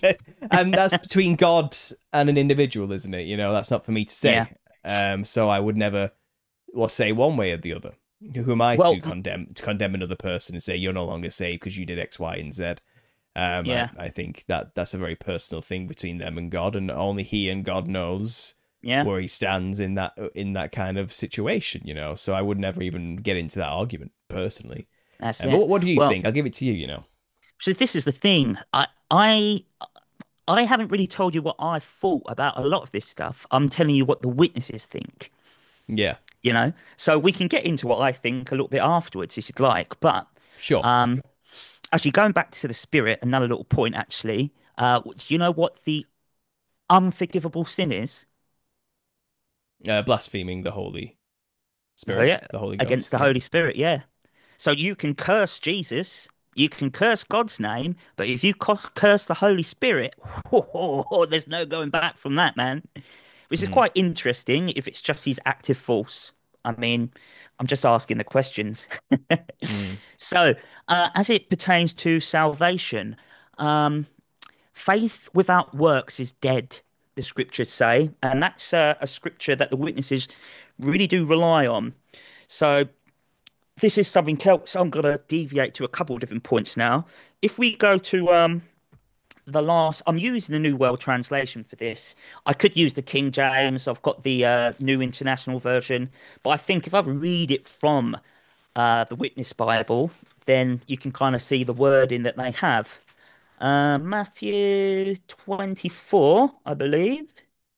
[SPEAKER 3] and that's between God and an individual, isn't it? You know, that's not for me to say.
[SPEAKER 4] Yeah.
[SPEAKER 3] Um, so I would never, well, say one way or the other. Who am I
[SPEAKER 4] Well,
[SPEAKER 3] to condemn to condemn another person and say you're no longer saved because you did X, Y, and Z? Um,
[SPEAKER 4] Yeah.
[SPEAKER 3] I, I think that that's a very personal thing between them and God, and only He and God knows
[SPEAKER 4] yeah.
[SPEAKER 3] where He stands in that in that kind of situation. You know, so I would never even get into that argument personally.
[SPEAKER 4] That's
[SPEAKER 3] Uh,
[SPEAKER 4] it.
[SPEAKER 3] but what, what do you
[SPEAKER 4] Well,
[SPEAKER 3] think? I'll give it to you. You know.
[SPEAKER 4] so this is the thing. I I I haven't really told you what I thought about a lot of this stuff. I'm telling you what the witnesses think,
[SPEAKER 3] Yeah.
[SPEAKER 4] you know? So we can get into what I think a little bit afterwards if you'd like. But
[SPEAKER 3] Sure.
[SPEAKER 4] um actually going back to the spirit, another little point actually. Uh do you know what the unforgivable sin is?
[SPEAKER 3] Uh, blaspheming the Holy
[SPEAKER 4] Oh
[SPEAKER 3] Spirit,
[SPEAKER 4] yeah,
[SPEAKER 3] the Holy
[SPEAKER 4] against
[SPEAKER 3] Ghost.
[SPEAKER 4] the
[SPEAKER 3] Yeah.
[SPEAKER 4] Holy Spirit, yeah. So you can curse Jesus, you can curse God's name, but if you co- curse the Holy Spirit, there's no going back from that, man. Which is
[SPEAKER 3] Mm.
[SPEAKER 4] quite interesting if it's just his active force. I mean, I'm just asking the questions.
[SPEAKER 3] Mm.
[SPEAKER 4] So, uh, as it pertains to salvation, um, faith without works is dead, the scriptures say, and that's uh, a scripture that the witnesses really do rely on. So, this is something else. I'm going to deviate to a couple of different points now. If we go to um, the last, I'm using the New World Translation for this. I could use the King James. I've got the uh, New International Version, but I think if I read it from uh, the Witness Bible, then you can kind of see the wording that they have. Uh, Matthew twenty-four, I believe.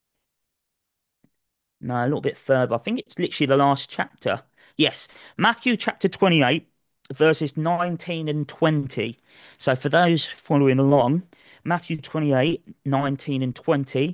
[SPEAKER 4] No, a little bit further. I think it's literally the last chapter. Yes, Matthew chapter twenty-eight, verses nineteen and twenty. So for those following along, Matthew twenty-eight, nineteen and twenty.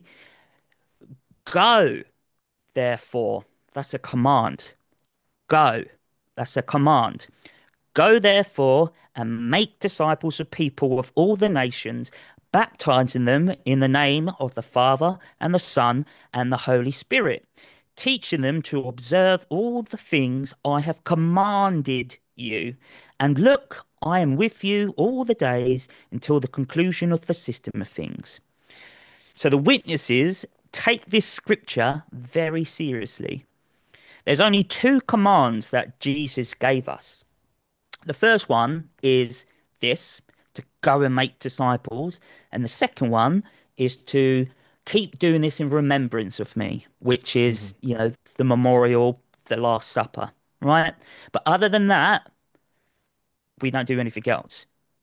[SPEAKER 4] Go, therefore. That's a command. Go. That's a command. Go therefore and make disciples of people of all the nations, baptizing them in the name of the Father and the Son and the Holy Spirit, teaching them to observe all the things I have commanded you. And look, I am with you all the days until the conclusion of the system of things. So the witnesses take this scripture very seriously. There's only two commands that Jesus gave us. The first one is this, to go and make disciples. And the second one is to keep doing this in remembrance of me, which
[SPEAKER 3] Mm-hmm.
[SPEAKER 4] is, you know, the memorial, the Last Supper, right? But other than that, we don't do anything else.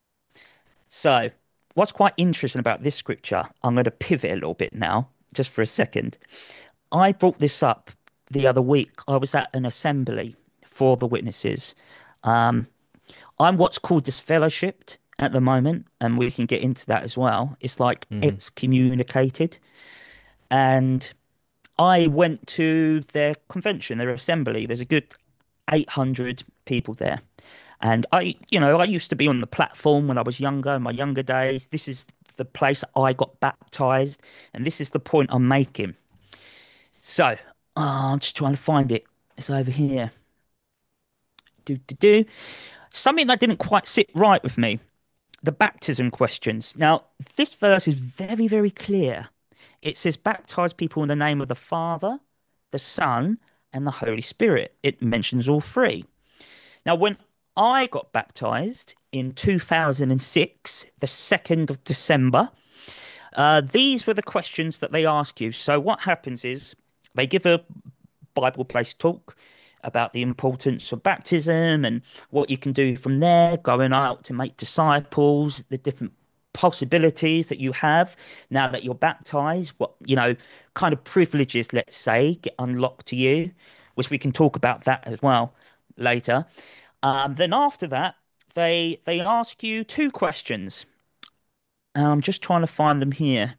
[SPEAKER 4] So, what's quite interesting about this scripture, I'm going to pivot a little bit now, just for a second. I brought this up the other week. I was at an assembly for the witnesses. Um, I'm what's called disfellowshipped at the moment, and we can get into that as well. It's like
[SPEAKER 3] Mm-hmm.
[SPEAKER 4] excommunicated. And I went to their convention, their assembly. There's a good eight hundred people there. And I, you know, I used to be on the platform when I was younger, in my younger days. This is the place I got baptized. And this is the point I'm making. So, oh, I'm just trying to find it. It's over here. Do, do, do. Something that didn't quite sit right with me. The baptism questions. Now, this verse is very, very clear. It says, baptize people in the name of the Father, the Son, and the Holy Spirit. It mentions all three. Now, when I got baptized in two thousand six, the second of December, uh, these were the questions that they ask you. So, what happens is they give a Bible place talk about the importance of baptism and what you can do from there, going out to make disciples, the different possibilities that you have now that you're baptized, what, you know, kind of privileges, let's say, get unlocked to you, which we can talk about that as well later. Um, then after that, they they ask you two questions. And I'm just trying to find them here.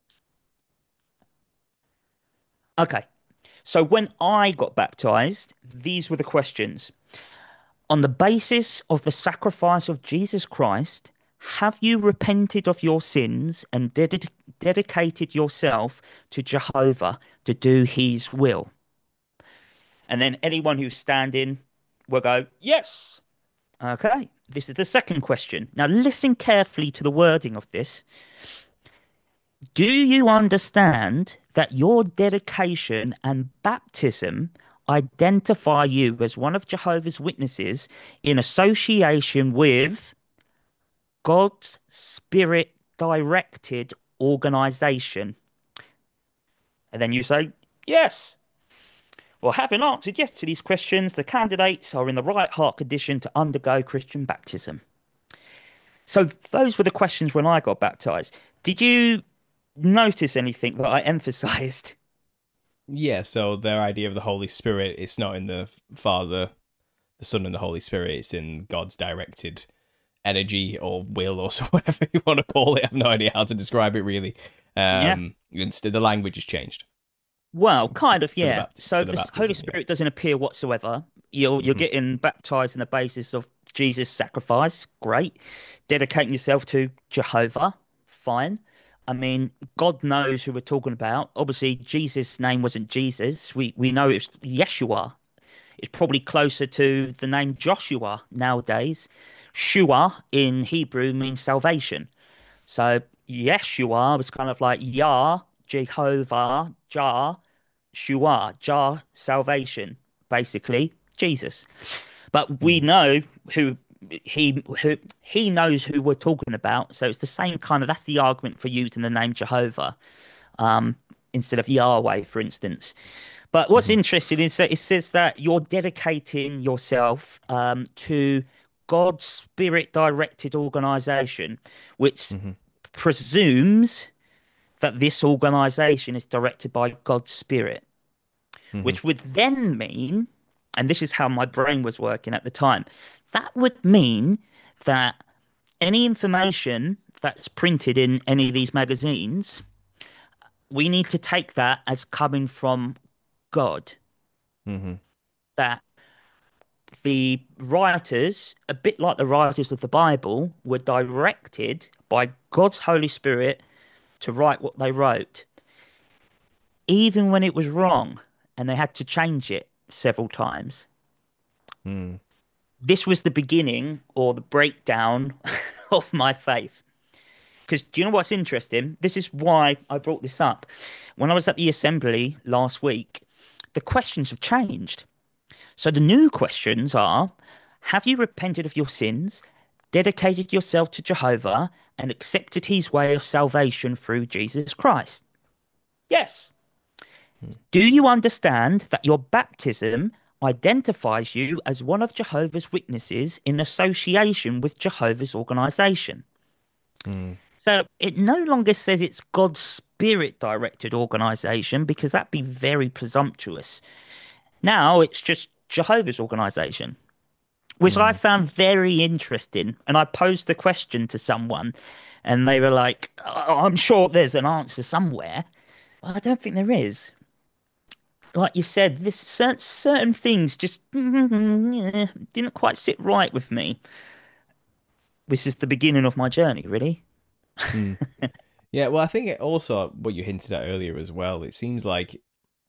[SPEAKER 4] Okay. So when I got baptized, these were the questions. On the basis of the sacrifice of Jesus Christ, have you repented of your sins and ded- dedicated yourself to Jehovah to do his will? And then anyone who's standing will go, yes. Okay, this is the second question. Now listen carefully to the wording of this. Do you understand that your dedication and baptism identify you as one of Jehovah's Witnesses in association with God's Spirit directed organization? And then you say, yes. Well, having answered yes to these questions, the candidates are in the right heart condition to undergo Christian baptism. So those were the questions when I got baptized. Did you notice anything that I emphasized?
[SPEAKER 3] Yeah, so their idea of the Holy Spirit, it's not in the Father, the Son, and the Holy Spirit, it's in God's directed energy or will or so whatever you want to call it. I have no idea how to describe it really.
[SPEAKER 4] Yeah.
[SPEAKER 3] Um, instead, the language has changed
[SPEAKER 4] Well, kind of,
[SPEAKER 3] for the
[SPEAKER 4] yeah.
[SPEAKER 3] bapt-
[SPEAKER 4] So
[SPEAKER 3] for the
[SPEAKER 4] the Holy
[SPEAKER 3] baptism. Yeah.
[SPEAKER 4] Spirit doesn't appear whatsoever. You're you're
[SPEAKER 3] hmm
[SPEAKER 4] getting baptized on the basis of Jesus' sacrifice. Great. Dedicating yourself to Jehovah. Fine. I mean, God knows who we're talking about. Obviously, Jesus' name wasn't Jesus. We we know it's Yeshua. It's probably closer to the name Joshua nowadays. Shua in Hebrew means salvation. So Yeshua was kind of like Yah, Jehovah, Jah, Shua, Jah, salvation, basically Jesus. But we
[SPEAKER 3] Mm.
[SPEAKER 4] know who he who he knows who we're talking about. So it's the same kind of that's the argument for using the name Jehovah um, instead of Yahweh, for instance. But what's
[SPEAKER 3] hmm
[SPEAKER 4] interesting is that it says that you're dedicating yourself um, to God's spirit-directed organization, which
[SPEAKER 3] hmm
[SPEAKER 4] presumes that this organization is directed by God's spirit,
[SPEAKER 3] hmm
[SPEAKER 4] which would then mean, and this is how my brain was working at the time, that would mean that any information that's printed in any of these magazines, we need to take that as coming from God.
[SPEAKER 3] hmm
[SPEAKER 4] That the writers, a bit like the writers of the Bible, were directed by God's Holy Spirit to write what they wrote, even when it was wrong and they had to change it several times.
[SPEAKER 3] Mm.
[SPEAKER 4] This was the beginning or the breakdown of my faith. Because do you know what's interesting? This is why I brought this up. When I was at the assembly last week, the questions have changed. So the new questions are: have you repented of your sins, dedicated yourself to Jehovah, and accepted his way of salvation through Jesus Christ? Yes. Do you understand that your baptism identifies you as one of Jehovah's Witnesses in association with Jehovah's organization?
[SPEAKER 3] Mm.
[SPEAKER 4] So it no longer says it's God's spirit directed organization because that'd be very presumptuous. Now it's just Jehovah's organization, which I
[SPEAKER 3] Mm.
[SPEAKER 4] found very interesting. And I posed the question to someone, and they were like, "Oh, I'm sure there's an answer somewhere." I don't think there is. Like you said, this certain, certain things just didn't quite sit right with me. This is the beginning of my journey, really.
[SPEAKER 3] Mm. Yeah, well, I think it also what you hinted at earlier as well. It seems like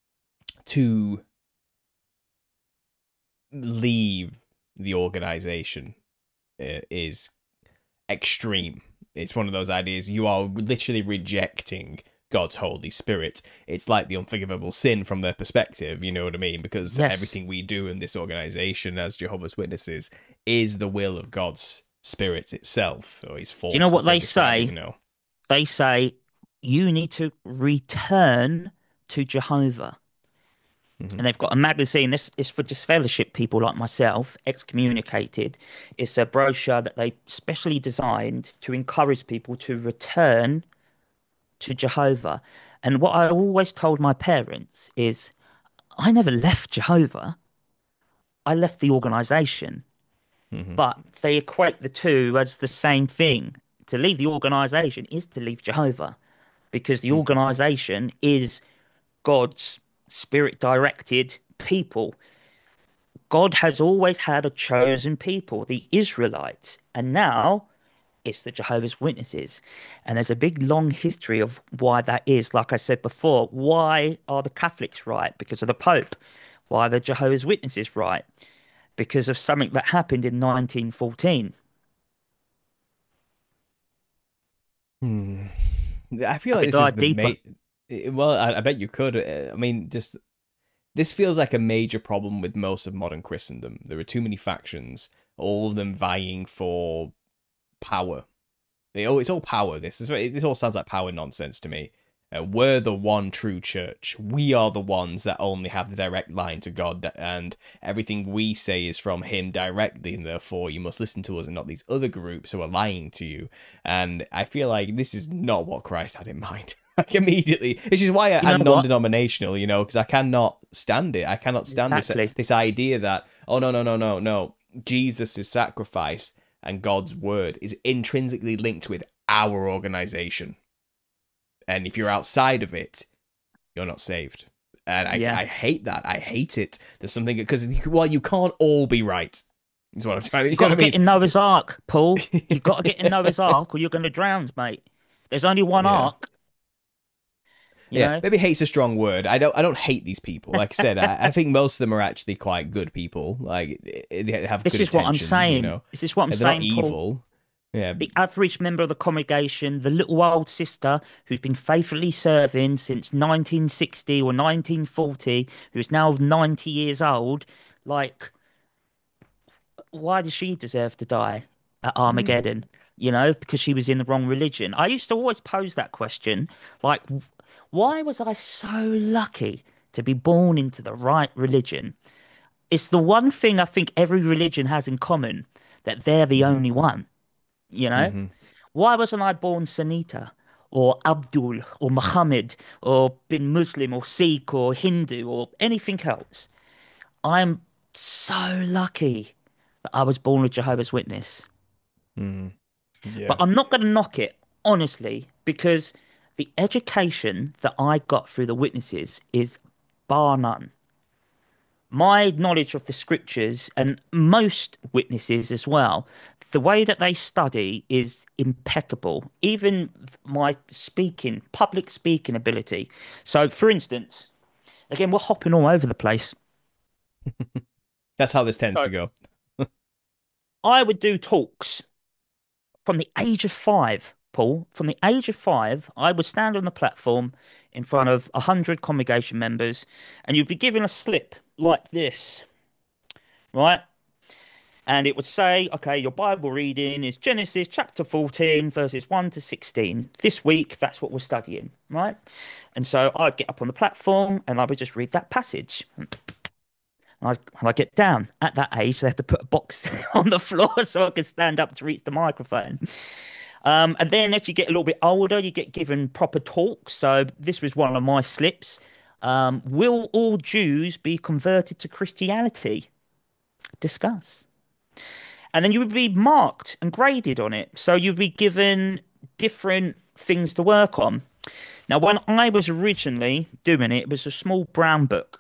[SPEAKER 3] to leave the organization uh, is extreme. It's one of those ideas you are literally rejecting God's Holy Spirit. It's like the unforgivable sin from their perspective, you know what I mean? Because
[SPEAKER 4] Yes.
[SPEAKER 3] everything we do in this organization as Jehovah's Witnesses is the will of God's Spirit itself, or his
[SPEAKER 4] Do you know
[SPEAKER 3] force,
[SPEAKER 4] what
[SPEAKER 3] as they
[SPEAKER 4] they
[SPEAKER 3] describe it,
[SPEAKER 4] say?
[SPEAKER 3] you know.
[SPEAKER 4] They say you need to return to Jehovah.
[SPEAKER 3] hmm
[SPEAKER 4] And they've got a magazine. This is for disfellowship people like myself, excommunicated. It's a brochure that they specially designed to encourage people to return to Jehovah. And what I always told my parents is I never left Jehovah. I left the organization.
[SPEAKER 3] hmm
[SPEAKER 4] But they equate the two as the same thing. To leave the organization is to leave Jehovah because the
[SPEAKER 3] hmm
[SPEAKER 4] organization is God's spirit directed people. God has always had a chosen people, the Israelites, and now it's the Jehovah's Witnesses. And there's a big long history of why that is. Like I said before, why are the Catholics right? Because of the Pope. Why are the Jehovah's Witnesses right? Because of something that happened in nineteen fourteen.
[SPEAKER 3] Hmm. I feel
[SPEAKER 4] I
[SPEAKER 3] like
[SPEAKER 4] could
[SPEAKER 3] this is
[SPEAKER 4] dive
[SPEAKER 3] the
[SPEAKER 4] deeper.
[SPEAKER 3] mate. Well, I, I bet you could. Uh, I mean, just this feels like a major problem with most of modern Christendom. There are too many factions, all of them vying for power. They, oh, it's all power. This is this all sounds like power nonsense to me. Uh, we're the one true church. We are the ones that only have the direct line to God, and everything we say is from Him directly, and therefore you must listen to us and not these other groups who are lying to you. And I feel like this is not what Christ had in mind. Like immediately, this is why
[SPEAKER 4] You know
[SPEAKER 3] I'm
[SPEAKER 4] what?
[SPEAKER 3] non-denominational, you know, because I cannot stand it. I cannot stand this
[SPEAKER 4] Exactly.
[SPEAKER 3] this idea that oh no no no no no Jesus' sacrifice and God's word is intrinsically linked with our organization. And if you're outside of it, you're not saved. And I,
[SPEAKER 4] Yeah.
[SPEAKER 3] I hate that. I hate it. There's something because well, you can't all be right. Is what I'm trying to. You
[SPEAKER 4] You
[SPEAKER 3] know
[SPEAKER 4] got to
[SPEAKER 3] what I
[SPEAKER 4] get in
[SPEAKER 3] mean?
[SPEAKER 4] Noah's Ark, Paul. You got to get in Noah's Ark, or you're going to drown, mate. There's only one
[SPEAKER 3] Yeah,
[SPEAKER 4] Ark, you
[SPEAKER 3] yeah.
[SPEAKER 4] know.
[SPEAKER 3] Maybe hate's a strong word. I don't. I don't hate these people. Like I said, I, I think most of them are actually quite good people. Like they have
[SPEAKER 4] This
[SPEAKER 3] good
[SPEAKER 4] is what I'm
[SPEAKER 3] intentions. You
[SPEAKER 4] saying.
[SPEAKER 3] know,
[SPEAKER 4] This is what I'm
[SPEAKER 3] they're not
[SPEAKER 4] saying, Paul.
[SPEAKER 3] evil. Yeah.
[SPEAKER 4] The average member of the congregation, the little old sister who's been faithfully serving since nineteen sixty or nineteen forty, who's now ninety years old, like, why does she deserve to die at
[SPEAKER 3] Mm.
[SPEAKER 4] Armageddon? You know, because she was in the wrong religion. I used to always pose that question, like, why was I so lucky to be born into the right religion? It's the one thing I think every religion has in common, that they're the
[SPEAKER 3] Mm-hmm.
[SPEAKER 4] only one, you know?
[SPEAKER 3] Mm-hmm.
[SPEAKER 4] Why wasn't I born Sunita or Abdul or Muhammad or been Muslim or Sikh or Hindu or anything else? I'm so lucky that I was born a Jehovah's Witness.
[SPEAKER 3] Mm-hmm.
[SPEAKER 4] But
[SPEAKER 3] Yeah.
[SPEAKER 4] I'm not going to knock it, honestly, because the education that I got through the witnesses is bar none. My knowledge of the scriptures and most witnesses as well, the way that they study is impeccable. Even my speaking, public speaking ability. So, for instance, again, we're hopping all over the place.
[SPEAKER 3] That's how this tends
[SPEAKER 4] So,
[SPEAKER 3] to go.
[SPEAKER 4] I would do talks from the age of five, Paul. From the age of five, I would stand on the platform in front of a hundred congregation members, and you'd be given a slip like this, right? And it would say, okay, your Bible reading is Genesis chapter fourteen, verses one to sixteen. This week, that's what we're studying, right? And so I'd get up on the platform and I would just read that passage. And I'd, and I'd get down. At that age, they had to put a box on the floor so I could stand up to reach the microphone. Um, and then as you get a little bit older, you get given proper talks. So this was one of my slips. Um, will all Jews be converted to Christianity? Discuss. And then you would be marked and graded on it. So you'd be given different things to work on. Now, when I was originally doing it, it was a small brown book.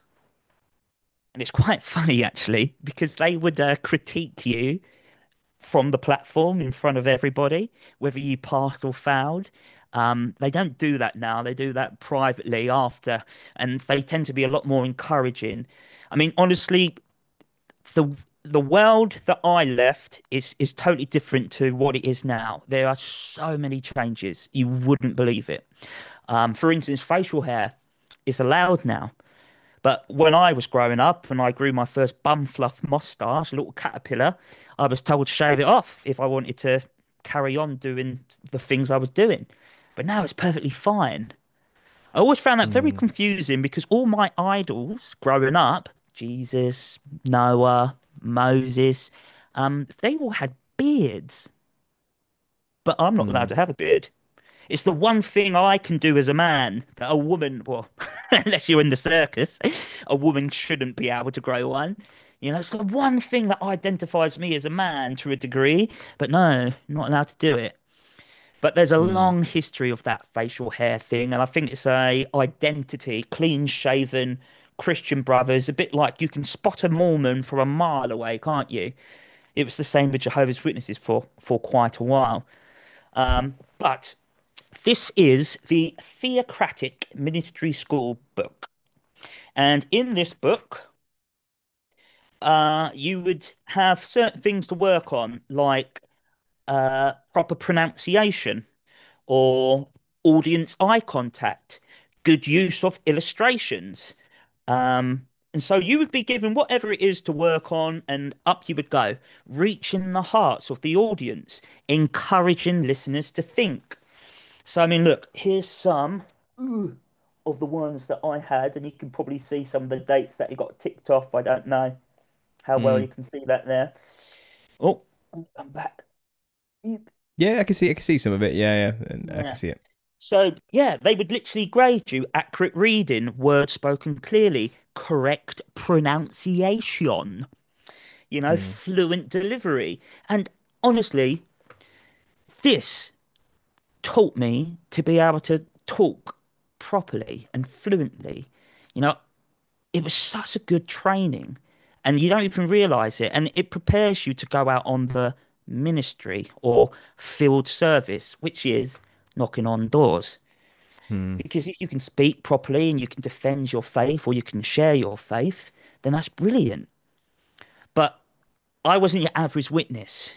[SPEAKER 4] And it's quite funny, actually, because they would uh, critique you from the platform in front of everybody, whether you passed or failed. Um, they don't do that now. They do that privately after, and they tend to be a lot more encouraging. I mean, honestly, the the world that I left is is totally different to what it is now. There are so many changes. You wouldn't believe it. Um, for instance, facial hair is allowed now. But when I was growing up and I grew my first bum fluff mustache, a little caterpillar, I was told to shave it off if I wanted to carry on doing the things I was doing. But now it's perfectly fine. I always found that very
[SPEAKER 3] Mm.
[SPEAKER 4] confusing because all my idols growing up, Jesus, Noah, Moses, um, they all had beards, but I'm not allowed
[SPEAKER 3] Mm.
[SPEAKER 4] to have a beard. It's the one thing I can do as a man that a woman, well, unless you're in the circus, a woman shouldn't be able to grow one. You know, it's the one thing that identifies me as a man to a degree, but no, not allowed to do it. But there's a
[SPEAKER 3] Mm.
[SPEAKER 4] long history of that facial hair thing, and I think it's a identity, clean shaven Christian brothers, a bit like you can spot a Mormon from a mile away, can't you? It was the same with Jehovah's Witnesses for for quite a while. Um, but this is the Theocratic Ministry School book, and in this book, uh, you would have certain things to work on, like uh, proper pronunciation or audience eye contact, good use of illustrations. Um, and so you would be given whatever it is to work on, and up you would go, reaching the hearts of the audience, encouraging listeners to think. So, I mean, look, here's some of the ones that I had, and you can probably see some of the dates that you got ticked off. I don't know how well you
[SPEAKER 3] Mm.
[SPEAKER 4] can see that there. Oh, I'm back.
[SPEAKER 3] Yeah, I can see I can see some of it. Yeah, yeah, and I can
[SPEAKER 4] Yeah.
[SPEAKER 3] see it.
[SPEAKER 4] So, yeah, they would literally grade you accurate reading, words spoken clearly, correct pronunciation, you know,
[SPEAKER 3] Mm.
[SPEAKER 4] fluent delivery. And honestly, this taught me to be able to talk properly and fluently. You know, it was such a good training, and you don't even realize it. And it prepares you to go out on the ministry or field service, which is knocking on doors.
[SPEAKER 3] Mm.
[SPEAKER 4] Because if you can speak properly and you can defend your faith or you can share your faith, then that's brilliant. But I wasn't your average witness.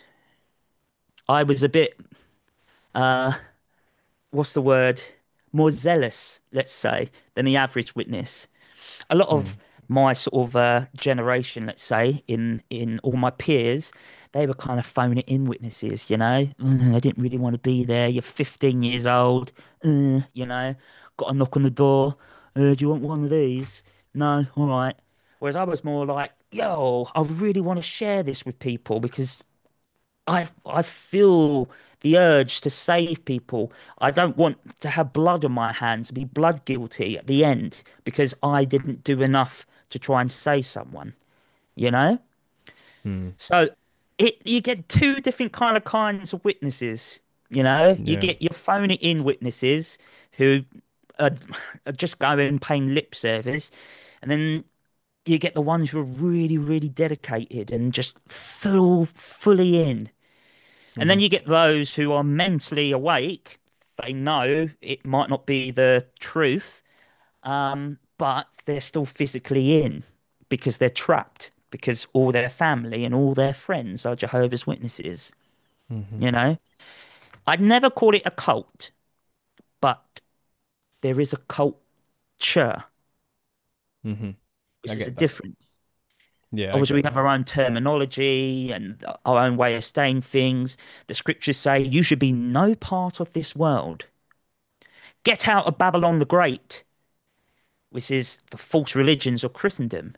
[SPEAKER 4] I was a bit, uh, what's the word? More zealous, let's say, than the average witness. A lot of
[SPEAKER 3] Mm.
[SPEAKER 4] my sort of uh, generation, let's say, in in all my peers, they were kind of phoning it in witnesses, you know. "Mm, I didn't really want to be there. You're fifteen years old, uh, you know. Got a knock on the door. Uh, do you want one of these? No, all right. Whereas I was more like, yo, I really want to share this with people because I I feel the urge to save people. I don't want to have blood on my hands, be blood guilty at the end because I didn't do enough to try and save someone, you know?
[SPEAKER 3] Mm.
[SPEAKER 4] So it you get two different kind of kinds of witnesses, you know? You
[SPEAKER 3] Yeah.
[SPEAKER 4] get your phone it in witnesses who are, are just going paying lip service, and then you get the ones who are really, really dedicated and just full fully in. And then
[SPEAKER 3] Hmm.
[SPEAKER 4] you get those who are mentally awake. They know it might not be the truth, um, but they're still physically in because they're trapped, because all their family and all their friends are Jehovah's Witnesses.
[SPEAKER 3] Hmm.
[SPEAKER 4] You know, I'd never call it a cult, but there is a culture,
[SPEAKER 3] Hmm.
[SPEAKER 4] which
[SPEAKER 3] I
[SPEAKER 4] is a
[SPEAKER 3] get that.
[SPEAKER 4] difference.
[SPEAKER 3] Yeah, I
[SPEAKER 4] Obviously, we
[SPEAKER 3] get
[SPEAKER 4] have
[SPEAKER 3] that.
[SPEAKER 4] our own terminology and our own way of saying things. The scriptures say you should be no part of this world. Get out of Babylon the Great, which is the false religions of Christendom.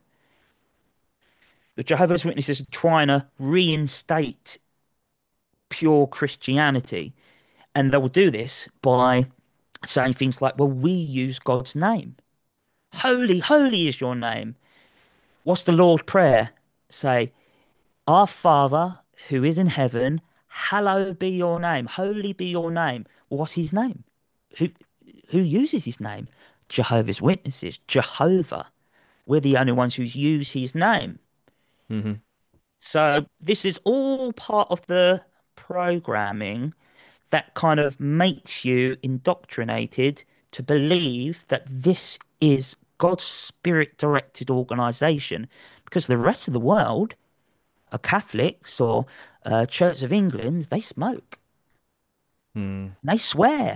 [SPEAKER 4] The Jehovah's Witnesses are trying to reinstate pure Christianity, and they will do this by saying things like, well, we use God's name. Holy, holy is your name. What's the Lord's Prayer? Say, our Father who is in heaven, hallowed be your name. Holy be your name. Well, what's his name? Who who uses his name? Jehovah's Witnesses, Jehovah. We're the only ones who use his name.
[SPEAKER 3] Hmm.
[SPEAKER 4] So this is all part of the programming that kind of makes you indoctrinated to believe that this is God's spirit directed organization, because the rest of the world are Catholics or uh, Church of England, they smoke,
[SPEAKER 3] Mm.
[SPEAKER 4] they swear,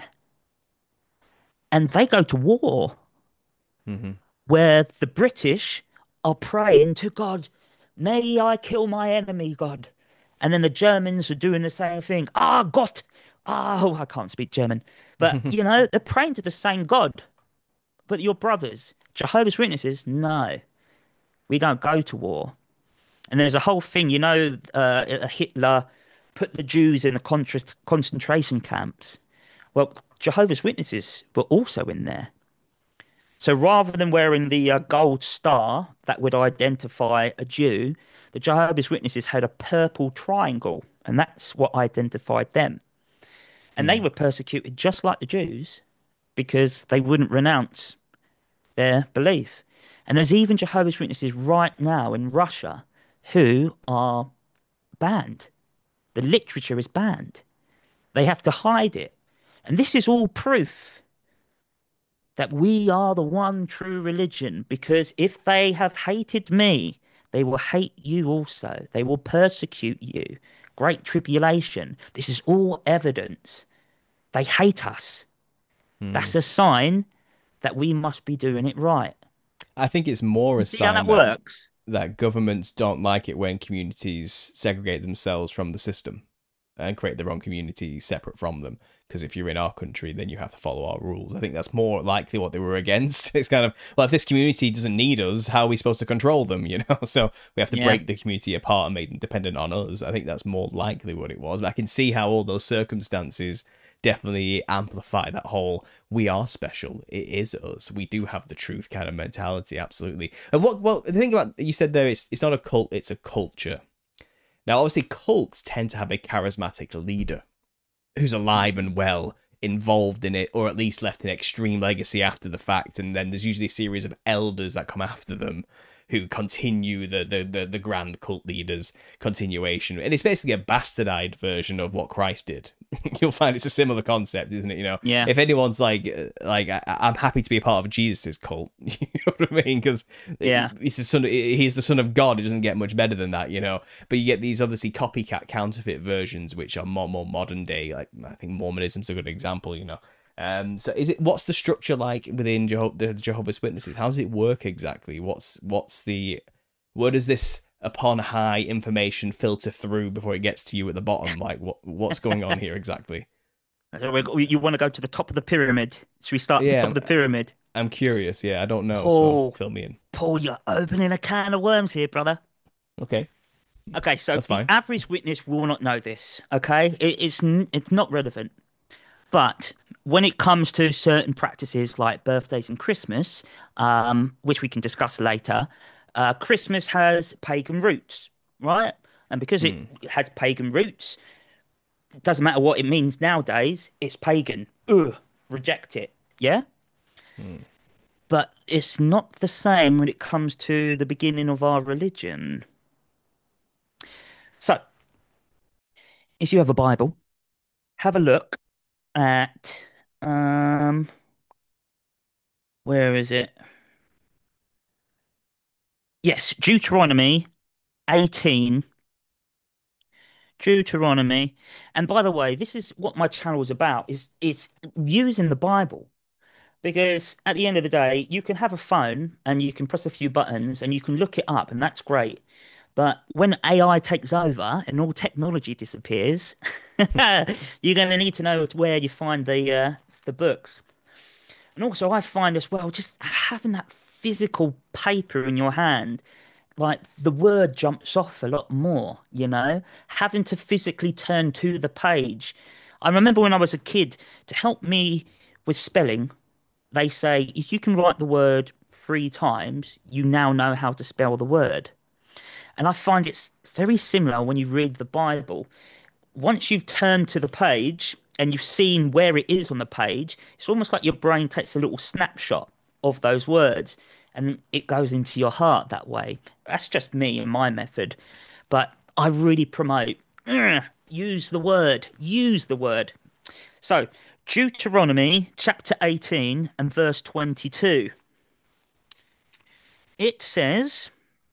[SPEAKER 4] and they go to war,
[SPEAKER 3] Hmm.
[SPEAKER 4] where the British are praying to God, may I kill my enemy, God. And then the Germans are doing the same thing. Ah, God. Ah, oh, I can't speak German. But, you know, they're praying to the same God. But your brothers, Jehovah's Witnesses, no, we don't go to war. And there's a whole thing, you know, uh, Hitler put the Jews in the contra- concentration camps. Well, Jehovah's Witnesses were also in there. So rather than wearing the uh, gold star that would identify a Jew, the Jehovah's Witnesses had a purple triangle, and that's what identified them. And they
[SPEAKER 3] Mm.
[SPEAKER 4] were persecuted just like the Jews because they wouldn't renounce their belief. And there's even Jehovah's Witnesses right now in Russia who are banned. The literature is banned. They have to hide it. And this is all proof that we are the one true religion, because if they have hated me, they will hate you also. They will persecute you. Great tribulation. This is all evidence. They hate us.
[SPEAKER 3] Hmm.
[SPEAKER 4] That's a sign that we must be doing it right.
[SPEAKER 3] I think it's more
[SPEAKER 4] You
[SPEAKER 3] a
[SPEAKER 4] see how
[SPEAKER 3] sign
[SPEAKER 4] that
[SPEAKER 3] that
[SPEAKER 4] works?
[SPEAKER 3] that governments don't like it when communities segregate themselves from the system and create their own community separate from them. Because if you're in our country, then you have to follow our rules. I think that's more likely what they were against. It's kind of, well, if this community doesn't need us, how are we supposed to control them, you know? So we have to
[SPEAKER 4] Yeah.
[SPEAKER 3] break the community apart and make them dependent on us. I think that's more likely what it was. But I can see how all those circumstances definitely amplify that whole we are special, it is us, we do have the truth kind of mentality. Absolutely. And what well the thing about you said there, it's it's not a cult, it's a culture. Now obviously cults tend to have a charismatic leader who's alive and well, involved in it, or at least left an extreme legacy after the fact, and then there's usually a series of elders that come after them who continue the the the, the grand cult leader's continuation. And it's basically a bastardized version of what Christ did. You'll find it's a similar concept, isn't it? You know,
[SPEAKER 4] Yeah.
[SPEAKER 3] if anyone's like, uh, like I, I'm happy to be a part of Jesus's cult, you know what I mean? Because
[SPEAKER 4] Yeah.
[SPEAKER 3] he's the son, he's the son of God. It doesn't get much better than that, you know. But you get these obviously copycat counterfeit versions, which are more more modern day. Like I think Mormonism's a good example, you know. Um, so is it what's the structure like within Jeho- the Jehovah's Witnesses? How does it work exactly? What's what's the where does this upon high information filter through before it gets to you at the bottom? Like what what's going on here exactly?
[SPEAKER 4] You want to go to the top of the pyramid? Should we start at the
[SPEAKER 3] Yeah,
[SPEAKER 4] top of the pyramid?
[SPEAKER 3] I'm curious. Yeah, I don't know, so
[SPEAKER 4] Paul,
[SPEAKER 3] fill me in.
[SPEAKER 4] Paul, you're opening a can of worms here, brother.
[SPEAKER 3] Okay,
[SPEAKER 4] Okay, so
[SPEAKER 3] that's
[SPEAKER 4] the
[SPEAKER 3] fine.
[SPEAKER 4] average witness will not know this. Okay, it, it's n- it's not relevant. But when it comes to certain practices like birthdays and Christmas, um, which we can discuss later, uh, Christmas has pagan roots, right? And because it
[SPEAKER 3] Hmm.
[SPEAKER 4] has pagan roots, it doesn't matter what it means nowadays, it's pagan. Ugh, reject it. Yeah?
[SPEAKER 3] Hmm.
[SPEAKER 4] But it's not the same when it comes to the beginning of our religion. So, if you have a Bible, have a look at um where is it? Yes, Deuteronomy eighteen. Deuteronomy. And by the way, this is what my channel is about, is it's using the Bible. Because at the end of the day, you can have a phone and you can press a few buttons and you can look it up, and that's great. But when A I takes over and all technology disappears, you're going to need to know where you find the uh, the books. And also, I find as well, just having that physical paper in your hand, like the word jumps off a lot more, you know, having to physically turn to the page. I remember when I was a kid, to help me with spelling, they say if you can write the word three times, you now know how to spell the word. And I find it's very similar when you read the Bible. Once you've turned to the page and you've seen where it is on the page, it's almost like your brain takes a little snapshot of those words and it goes into your heart that way. That's just me and my method. But I really promote ugh, use the word, use the word. So, Deuteronomy chapter eighteen and verse twenty-two. It says,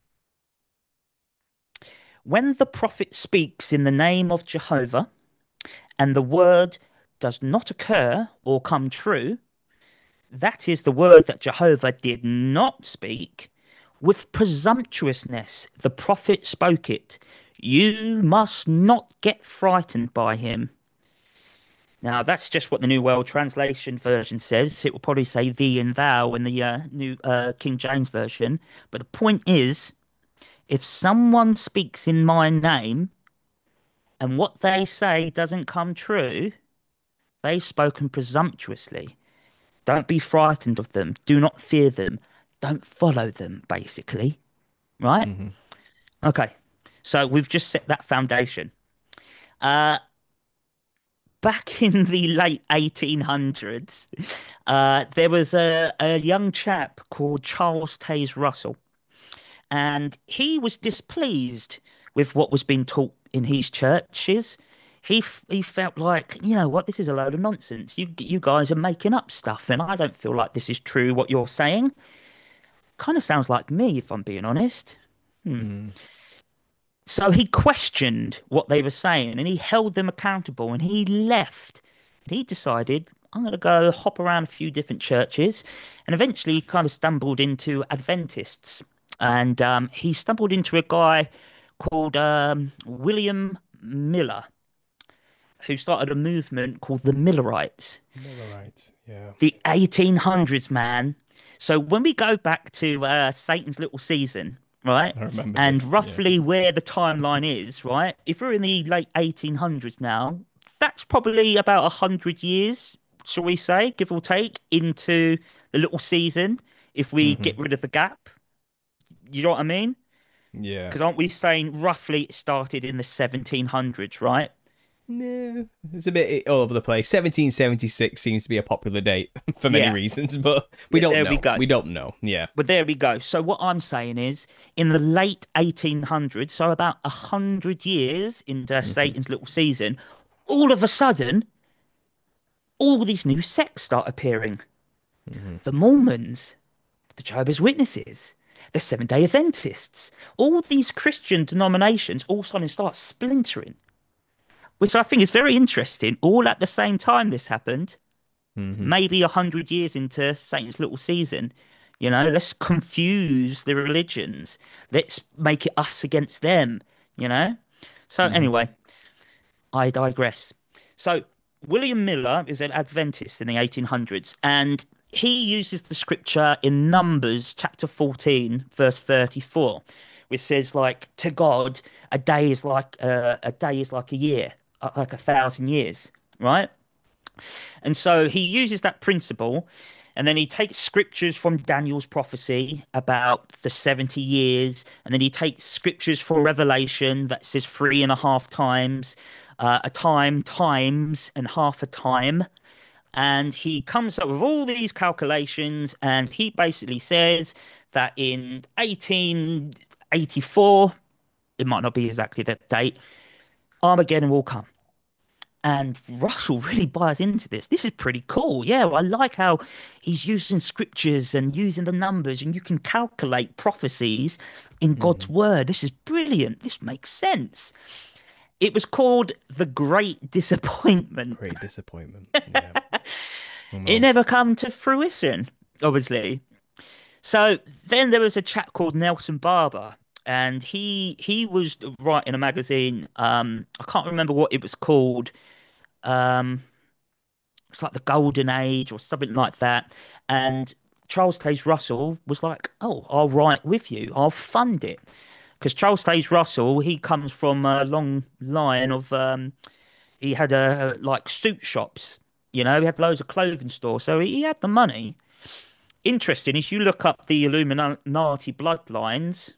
[SPEAKER 4] when the prophet speaks in the name of Jehovah, and the word does not occur or come true, that is the word that Jehovah did not speak, with presumptuousness the prophet spoke it. You must not get frightened by him. Now, that's just what the New World Translation version says. It will probably say thee and thou in the uh, new uh, King James version. But the point is, if someone speaks in my name and what they say doesn't come true, they've spoken presumptuously. Don't be frightened of them. Do not fear them. Don't follow them, basically. Right?
[SPEAKER 3] Hmm.
[SPEAKER 4] Okay. So we've just set that foundation. Uh, back in the late eighteen hundreds, uh, there was a, a young chap called Charles Taze Russell, and he was displeased with what was being taught in his churches. He f- he felt like, you know what, this is a load of nonsense. You you guys are making up stuff, and I don't feel like this is true. What you're saying kind of sounds like me, if I'm being honest.
[SPEAKER 3] Hmm.
[SPEAKER 4] So he questioned what they were saying, and he held them accountable, and he left. And he decided, I'm going to go hop around a few different churches, and eventually he kind of stumbled into Adventists. And um, he stumbled into a guy called um, William Miller, who started a movement called the Millerites,
[SPEAKER 3] Millerites. Yeah.
[SPEAKER 4] the eighteen hundreds, man. So when we go back to uh, Satan's Little Season, right,
[SPEAKER 3] I remember
[SPEAKER 4] and
[SPEAKER 3] this. Yeah.
[SPEAKER 4] roughly where the timeline is, right, if we're in the late eighteen hundreds now, that's probably about one hundred years, shall we say, give or take, into the Little Season, if we
[SPEAKER 3] Hmm.
[SPEAKER 4] get rid of the gap. You know what I mean?
[SPEAKER 3] Yeah.
[SPEAKER 4] Because aren't we saying roughly it started in the seventeen hundreds, right?
[SPEAKER 3] No, it's a bit all over the place. seventeen seventy-six seems to be a popular date for many
[SPEAKER 4] Yeah,
[SPEAKER 3] reasons, but we don't
[SPEAKER 4] there we
[SPEAKER 3] know.
[SPEAKER 4] go.
[SPEAKER 3] We don't know. Yeah.
[SPEAKER 4] But there we go. So what I'm saying is, in the late eighteen hundreds, so about a hundred years into
[SPEAKER 3] Hmm.
[SPEAKER 4] Satan's Little Season, all of a sudden, all these new sects start appearing.
[SPEAKER 3] Hmm.
[SPEAKER 4] The Mormons, the Jehovah's Witnesses, the Seventh Day Adventists, all these Christian denominations all suddenly start splintering, which I think is very interesting. All at the same time, this happened.
[SPEAKER 3] Hmm.
[SPEAKER 4] Maybe a hundred years into Satan's Little Season. You know, let's confuse the religions. Let's make it us against them, you know? So
[SPEAKER 3] Hmm.
[SPEAKER 4] anyway, I digress. So William Miller is an Adventist in the eighteen hundreds, and he uses the scripture in Numbers chapter fourteen, verse thirty-four, which says like, to God, a day is like uh, a day is like a year, uh, like a thousand years, right? And so he uses that principle, and then he takes scriptures from Daniel's prophecy about the seventy years, and then he takes scriptures from Revelation that says three and a half times, uh, a time, times, and half a time. And he comes up with all these calculations, and he basically says that in eighteen eighty-four, it might not be exactly that date, Armageddon will come. And Russell really buys into this. This is pretty cool. Yeah, I like how he's using scriptures and using the numbers, and you can calculate prophecies in God's
[SPEAKER 3] Hmm.
[SPEAKER 4] word. This is brilliant. This makes sense. It was called The Great Disappointment.
[SPEAKER 3] Great disappointment. Yeah. Oh
[SPEAKER 4] It
[SPEAKER 3] no.
[SPEAKER 4] never come to fruition, obviously. So then there was a chap called Nelson Barber, and he he was writing a magazine. Um, I can't remember what it was called. Um, it's like the Golden Age or something like that. And Charles Taze Russell was like, "Oh, I'll write with you. I'll fund it." Because Charles Taze Russell, he comes from a long line of um, he had a like suit shops. You know, he had loads of clothing stores, so he had the money. Interesting, if you look up the Illuminati bloodlines,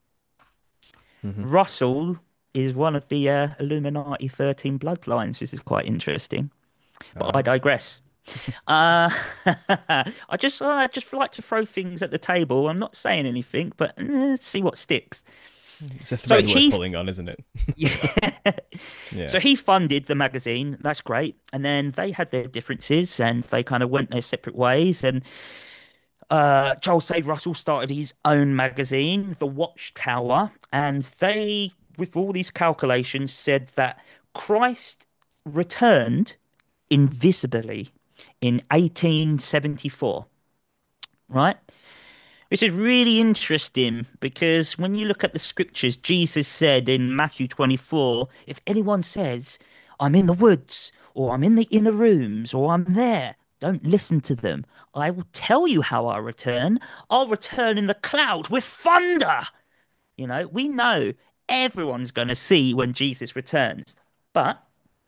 [SPEAKER 3] Hmm.
[SPEAKER 4] Russell is one of the uh, Illuminati thirteen bloodlines. This is quite interesting, but I
[SPEAKER 3] Ah.
[SPEAKER 4] digress. Uh, I just uh, I just like to throw things at the table. I'm not saying anything, but uh, let's see what sticks.
[SPEAKER 3] It's a
[SPEAKER 4] So
[SPEAKER 3] thread worth
[SPEAKER 4] he,
[SPEAKER 3] pulling on, isn't it?
[SPEAKER 4] yeah.
[SPEAKER 3] Yeah.
[SPEAKER 4] So he funded the magazine. That's great. And then they had their differences, and they kind of went their separate ways. And uh, Joel Sade Russell started his own magazine, The Watchtower, and they, with all these calculations, said that Christ returned invisibly in eighteen seventy-four, right? Which is really interesting because when you look at the scriptures, Jesus said in Matthew twenty-four, if anyone says, I'm in the woods, or I'm in the inner rooms, or I'm there, don't listen to them. I will tell you how I return. I'll return in the clouds with thunder. You know, we know everyone's going to see when Jesus returns. But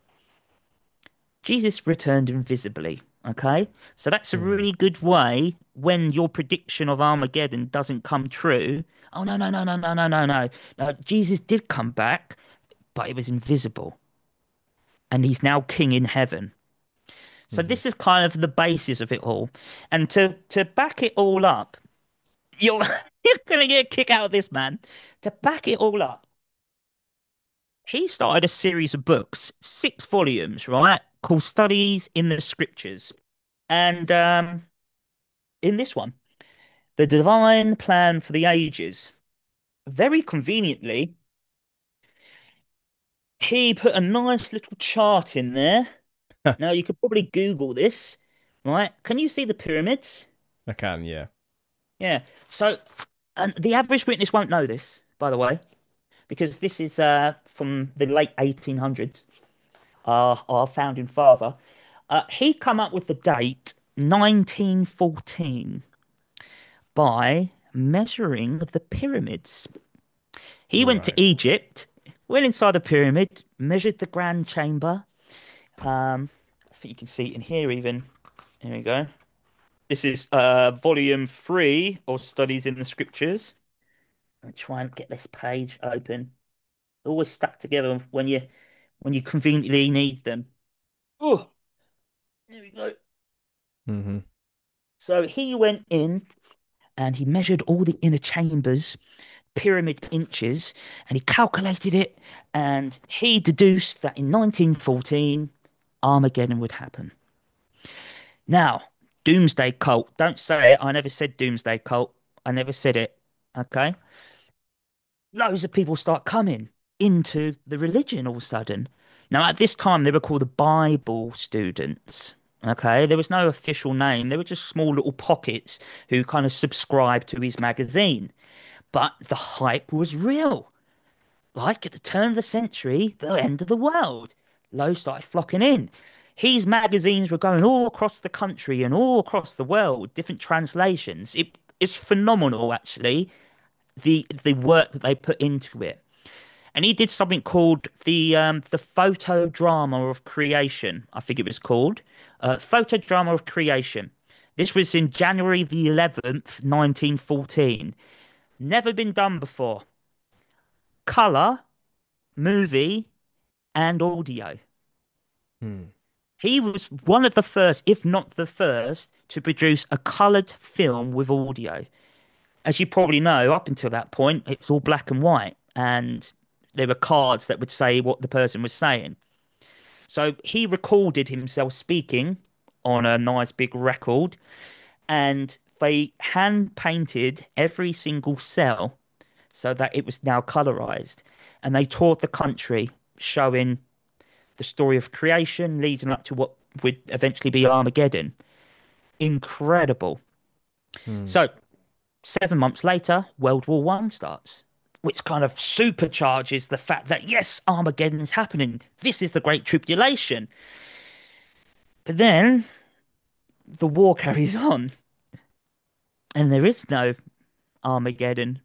[SPEAKER 4] Jesus returned invisibly. Okay. So that's a
[SPEAKER 3] Hmm.
[SPEAKER 4] really good way when your prediction of Armageddon doesn't come true. Oh, no, no, no, no, no, no, no, no. No, Jesus did come back, but it was invisible. And he's now king in heaven. So
[SPEAKER 3] Hmm.
[SPEAKER 4] this is kind of the basis of it all. And to to back it all up, you're you're gonna get a kick out of this, man. To back it all up, he started a series of books, six volumes, right? Called Studies in the Scriptures. And um in this one, The Divine Plan for the Ages. Very conveniently, he put a nice little chart in there Now you could probably Google this, right? Can you see the pyramids?
[SPEAKER 3] I can, yeah.
[SPEAKER 4] Yeah. So, and the average witness won't know this, by the way, because this is uh, from the late eighteen hundreds. Our our founding father, uh, he come up with the date nineteen fourteen by measuring the pyramids. He went to
[SPEAKER 3] Right.
[SPEAKER 4] Egypt, went inside the pyramid, measured the grand chamber. Um, I think you can see it in here even. Here we go. This is uh volume three of Studies in the Scriptures. I'll try and get this page open. Always stuck together when you when you conveniently need them. Oh, there we go.
[SPEAKER 3] Hmm.
[SPEAKER 4] So he went in and he measured all the inner chambers, pyramid inches, and he calculated it, and he deduced that in nineteen fourteen, Armageddon would happen. Now, Doomsday Cult, don't say it. I never said Doomsday Cult. I never said it. Okay. Loads of people start coming into the religion all of a sudden. Now, at this time, they were called the Bible students. Okay. There was no official name. They were just small little pockets who kind of subscribed to his magazine. But the hype was real. Like at the turn of the century, the end of the world. Loads started flocking in. His magazines were going all across the country and all across the world, different translations. It is phenomenal, actually, the the work that they put into it. And he did something called the um, the photodrama of creation. I think it was called uh, photodrama of creation. This was in January the eleventh, nineteen fourteen. Never been done before. Color, movie, and audio.
[SPEAKER 3] Hmm.
[SPEAKER 4] He was one of the first, if not the first, to produce a colored film with audio. As you probably know, up until that point, it was all black and white, and there were cards that would say what the person was saying. So he recorded himself speaking on a nice big record, and they hand painted every single cell so that it was now colorized. And they toured the country showing the story of creation leading up to what would eventually be Armageddon. Incredible.
[SPEAKER 3] Hmm.
[SPEAKER 4] So, seven months later, World War One starts, which kind of supercharges the fact that, yes, Armageddon is happening. This is the Great Tribulation. But then the war carries on, and there is no Armageddon.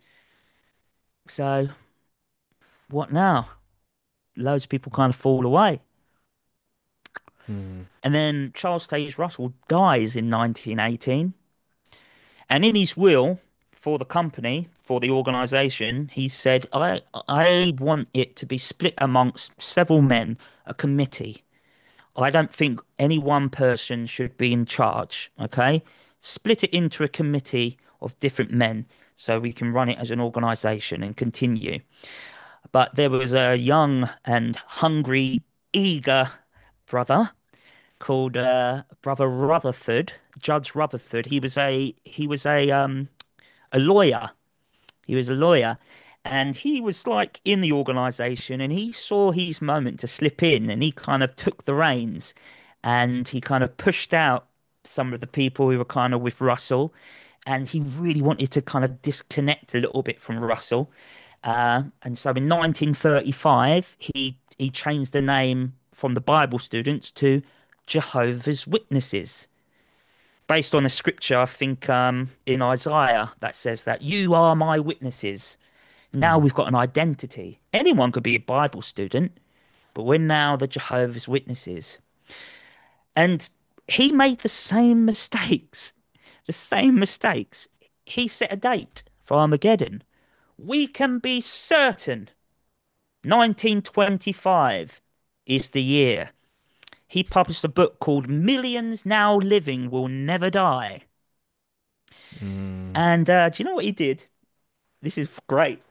[SPEAKER 4] So, what now? Loads of people kind of fall away.
[SPEAKER 3] Hmm.
[SPEAKER 4] And then Charles Taze Russell dies in nineteen eighteen. And in his will for the company, for the organization, he said, I, I want it to be split amongst several men, a committee. I don't think any one person should be in charge, okay? Split it into a committee of different men so we can run it as an organization and continue. But there was a young and hungry, eager brother called uh, Brother Rutherford, Judge Rutherford. He was a he was a um a lawyer. He was a lawyer, and he was like in the organization, and he saw his moment to slip in, and he kind of took the reins, and he kind of pushed out some of the people who were kind of with Russell, and he really wanted to kind of disconnect a little bit from Russell. Uh, and so in nineteen thirty-five, he he changed the name from the Bible students to Jehovah's Witnesses, based on a scripture, I think, um, in Isaiah that says that you are my witnesses. Now
[SPEAKER 3] Hmm.
[SPEAKER 4] we've got an identity. Anyone could be a Bible student, but we're now the Jehovah's Witnesses. And he made the same mistakes, the same mistakes. He set a date for Armageddon. We can be certain nineteen twenty-five is the year. He published a book called Millions Now Living Will Never Die.
[SPEAKER 3] Hmm.
[SPEAKER 4] And uh, do you know what he did? This is great.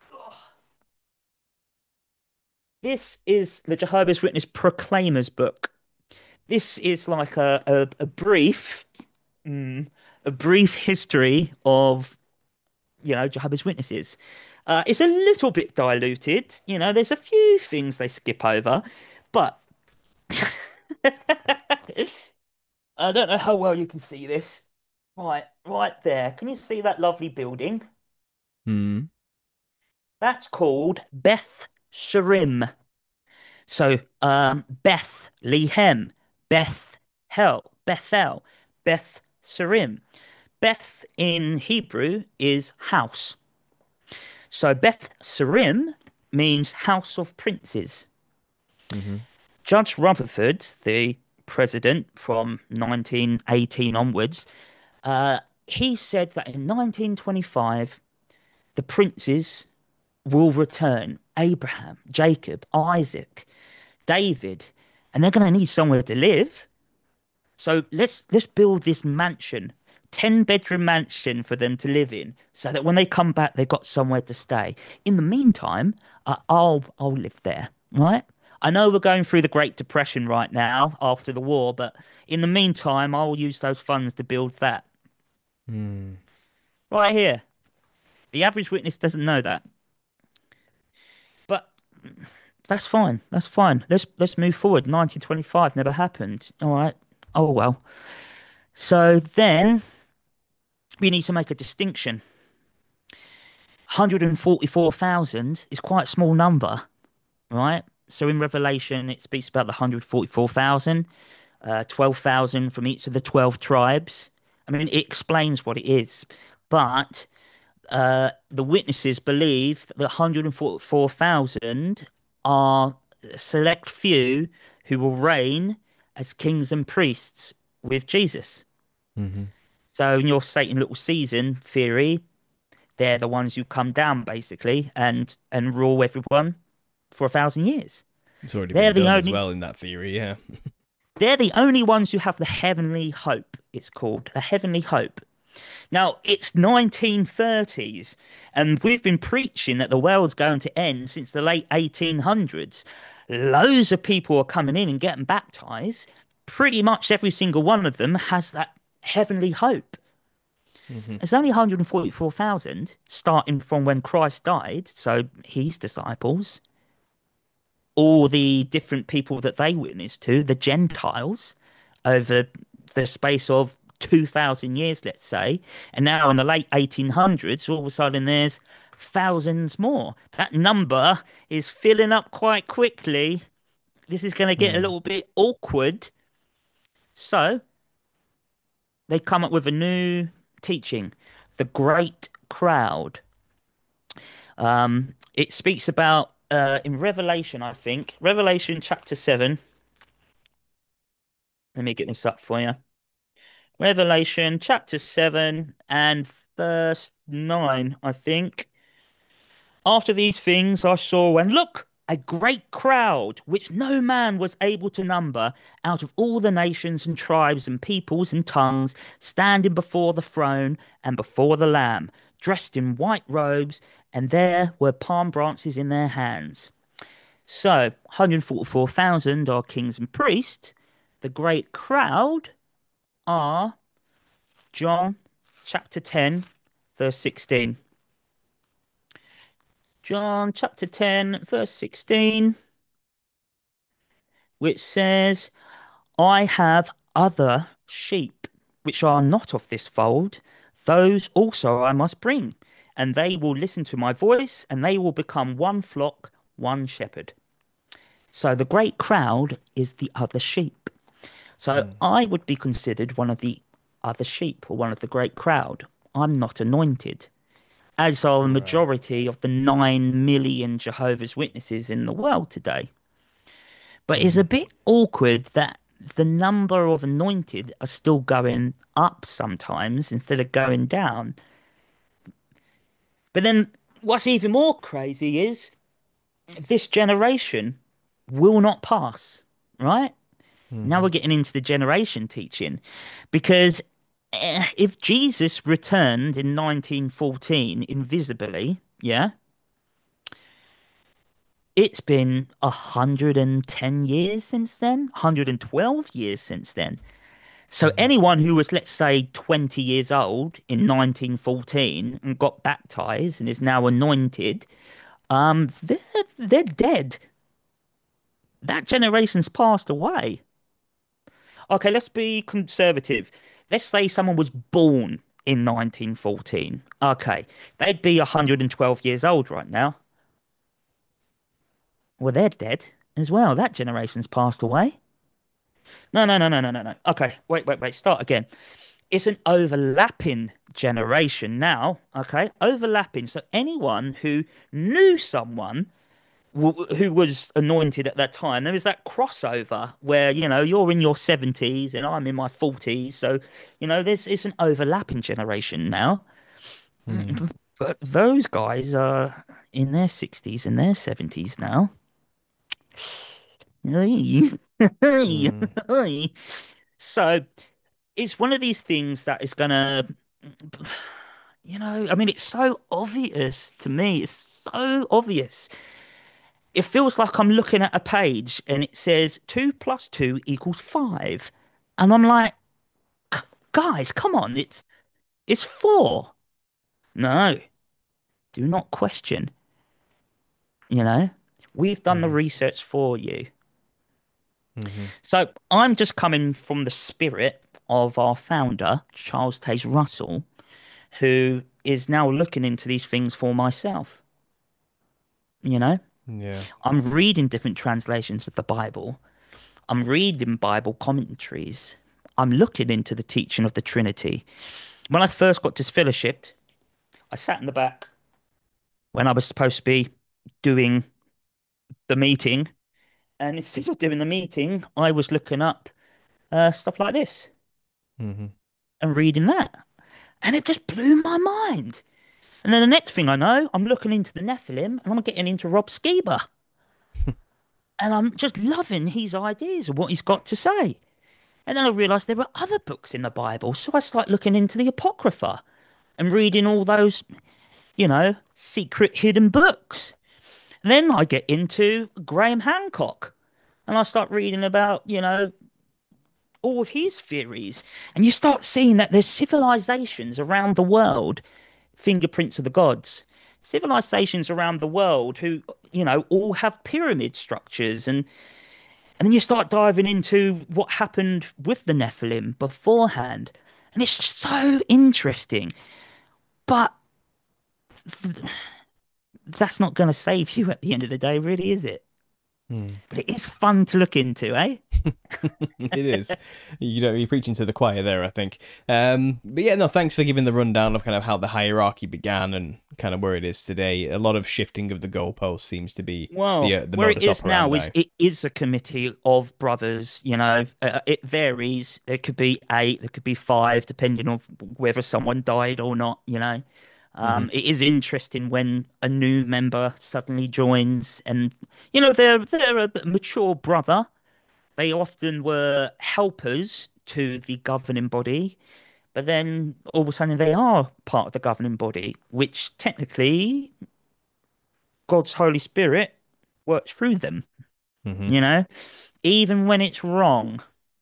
[SPEAKER 4] This is the Jehovah's Witness Proclaimers book. This is like a, a, a brief, mm, a brief history of, you know, Jehovah's Witnesses. Uh, it's a little bit diluted. You know, there's a few things they skip over, but I don't know how well you can see this. Right, right there. Can you see that lovely building?
[SPEAKER 3] Hmm.
[SPEAKER 4] That's called Beth Surim. So, um, Beth Lehem, Beth Hel, Bethel, Beth Surim. Beth in Hebrew is house. So Beth Surim means house of princes.
[SPEAKER 3] Hmm.
[SPEAKER 4] Judge Rutherford, the president from nineteen eighteen onwards, uh, he said that in nineteen twenty-five, the princes will return. Abraham, Jacob, Isaac, David, and they're going to need somewhere to live. So let's let's build this mansion, ten bedroom mansion for them to live in, so that when they come back, they've got somewhere to stay. In the meantime, uh, I'll I'll live there, right? I know we're going through the Great Depression right now after the war, but in the meantime, I'll use those funds to build that
[SPEAKER 3] Hmm.
[SPEAKER 4] right here. The average witness doesn't know that, but that's fine. That's fine. Let's let's move forward. nineteen twenty-five never happened. All right. Oh well. So then we need to make a distinction. one hundred forty-four thousand is quite a small number, right? So in Revelation, it speaks about the one hundred forty-four thousand, uh, twelve thousand from each of the twelve tribes. I mean, it explains what it is. But uh, the witnesses believe that the one hundred forty-four thousand are a select few who will reign as kings and priests with Jesus.
[SPEAKER 3] Hmm.
[SPEAKER 4] So in your Satan little season theory, they're the ones who come down basically and and rule everyone for a thousand years.
[SPEAKER 3] It's already
[SPEAKER 4] They're
[SPEAKER 3] been
[SPEAKER 4] the
[SPEAKER 3] done as
[SPEAKER 4] only
[SPEAKER 3] well in that theory, yeah.
[SPEAKER 4] they're the only ones who have the heavenly hope, it's called. The heavenly hope. Now, it's nineteen thirties, and we've been preaching that the world's going to end since the late eighteen hundreds. Loads of people are coming in and getting baptized. Pretty much every single one of them has that heavenly hope.
[SPEAKER 3] Hmm.
[SPEAKER 4] There's only one hundred forty-four thousand starting from when Christ died, so his disciples, all the different people that they witnessed to, the Gentiles, over the space of two thousand years, let's say. And now in the late eighteen hundreds, all of a sudden there's thousands more. That number is filling up quite quickly. This is going to get a
[SPEAKER 3] Mm.
[SPEAKER 4] little bit awkward. So they come up with a new teaching, the Great Crowd. Um, it speaks about uh, in Revelation, I think, Revelation chapter seven. Let me get this up for you. Revelation chapter seven and verse nine, I think. After these things I saw, and look, a great crowd, which no man was able to number, out of all the nations and tribes and peoples and tongues, standing before the throne and before the Lamb, dressed in white robes, and there were palm branches in their hands. So, one hundred forty-four thousand are kings and priests. The great crowd are John chapter ten, verse sixteen. John chapter ten, verse sixteen, which says, I have other sheep which are not of this fold, those also I must bring, and they will listen to my voice, and they will become one flock, one shepherd. So the great crowd is the other sheep. So
[SPEAKER 3] Mm.
[SPEAKER 4] I would be considered one of the other sheep or one of the great crowd. I'm not anointed, as are the
[SPEAKER 3] Right.
[SPEAKER 4] majority of the nine million Jehovah's Witnesses in the world today. But it's a
[SPEAKER 3] Hmm.
[SPEAKER 4] bit awkward that the number of anointed are still going up sometimes instead of going down. But then what's even more crazy is this generation will not pass, right? Now
[SPEAKER 3] Hmm.
[SPEAKER 4] we're getting into the generation teaching because eh, if Jesus returned in nineteen fourteen invisibly, yeah, it's been one hundred ten years since then, one hundred twelve years since then. So
[SPEAKER 3] Hmm.
[SPEAKER 4] anyone who was, let's say, twenty years old in nineteen fourteen and got baptized and is now anointed, um, they're, they're dead. That generation's passed away. Okay, let's be conservative. Let's say someone was born in nineteen fourteen. Okay, they'd be one hundred twelve years old right now. Well, they're dead as well. That generation's passed away. No, no, no, no, no, no, no. Okay, wait, wait, wait. Start again. It's an overlapping generation now. Okay, overlapping. So anyone who knew someone w- who was anointed at that time, there was that crossover where, you know, you're in your seventies and I'm in my forties. So, you know, there's it's an overlapping generation now.
[SPEAKER 3] Hmm.
[SPEAKER 4] But those guys are in their sixties and their seventies now.
[SPEAKER 3] Hmm.
[SPEAKER 4] So it's one of these things that is gonna, you know, I mean, it's so obvious to me. It's so obvious. It feels like I'm looking at a page and it says two plus two equals five. And I'm like, guys, come on, it's it's four. No, do not question, you know. We've done the
[SPEAKER 3] Hmm.
[SPEAKER 4] research for you.
[SPEAKER 3] Hmm.
[SPEAKER 4] So I'm just coming from the spirit of our founder, Charles Taze Russell, who is now looking into these things for myself. You know,
[SPEAKER 3] Yeah.
[SPEAKER 4] I'm reading different translations of the Bible. I'm reading Bible commentaries. I'm looking into the teaching of the Trinity. When I first got disfellowshipped, I sat in the back when I was supposed to be doing the meeting. And instead of doing the meeting, I was looking up uh, stuff like this
[SPEAKER 3] Hmm.
[SPEAKER 4] and reading that. And it just blew my mind. And then the next thing I know, I'm looking into the Nephilim and I'm getting into Rob Skiba. And I'm just loving his ideas and what he's got to say. And then I realized there were other books in the Bible. So I start looking into the Apocrypha and reading all those, you know, secret hidden books. And then I get into Graham Hancock and I start reading about, you know, all of his theories. And you start seeing that there's civilizations around the world, fingerprints of the gods, civilizations around the world who, you know, all have pyramid structures. And, and then you start diving into what happened with the Nephilim beforehand. And it's just so interesting. But that's not going to save you at the end of the day, really, is it?
[SPEAKER 3] Hmm.
[SPEAKER 4] But it is fun to look into, eh?
[SPEAKER 3] It is. You know, you're preaching to the choir there, I think. Um, but yeah, no, thanks for giving the rundown of kind of how the hierarchy began and kind of where it is today. A lot of shifting of the goalposts seems to be
[SPEAKER 4] Well,
[SPEAKER 3] the uh, the
[SPEAKER 4] where it
[SPEAKER 3] modus
[SPEAKER 4] is now
[SPEAKER 3] operandi.
[SPEAKER 4] is it is a committee of brothers, you know. Uh, it varies. There could be eight, there could be five, depending on whether someone died or not, you know.
[SPEAKER 3] Hmm.
[SPEAKER 4] Um, it is interesting when a new member suddenly joins and, you know, they're they're a mature brother. They often were helpers to the governing body, but then all of a sudden they are part of the governing body, which technically God's Holy Spirit works through them,
[SPEAKER 3] Hmm.
[SPEAKER 4] you know, even when it's wrong,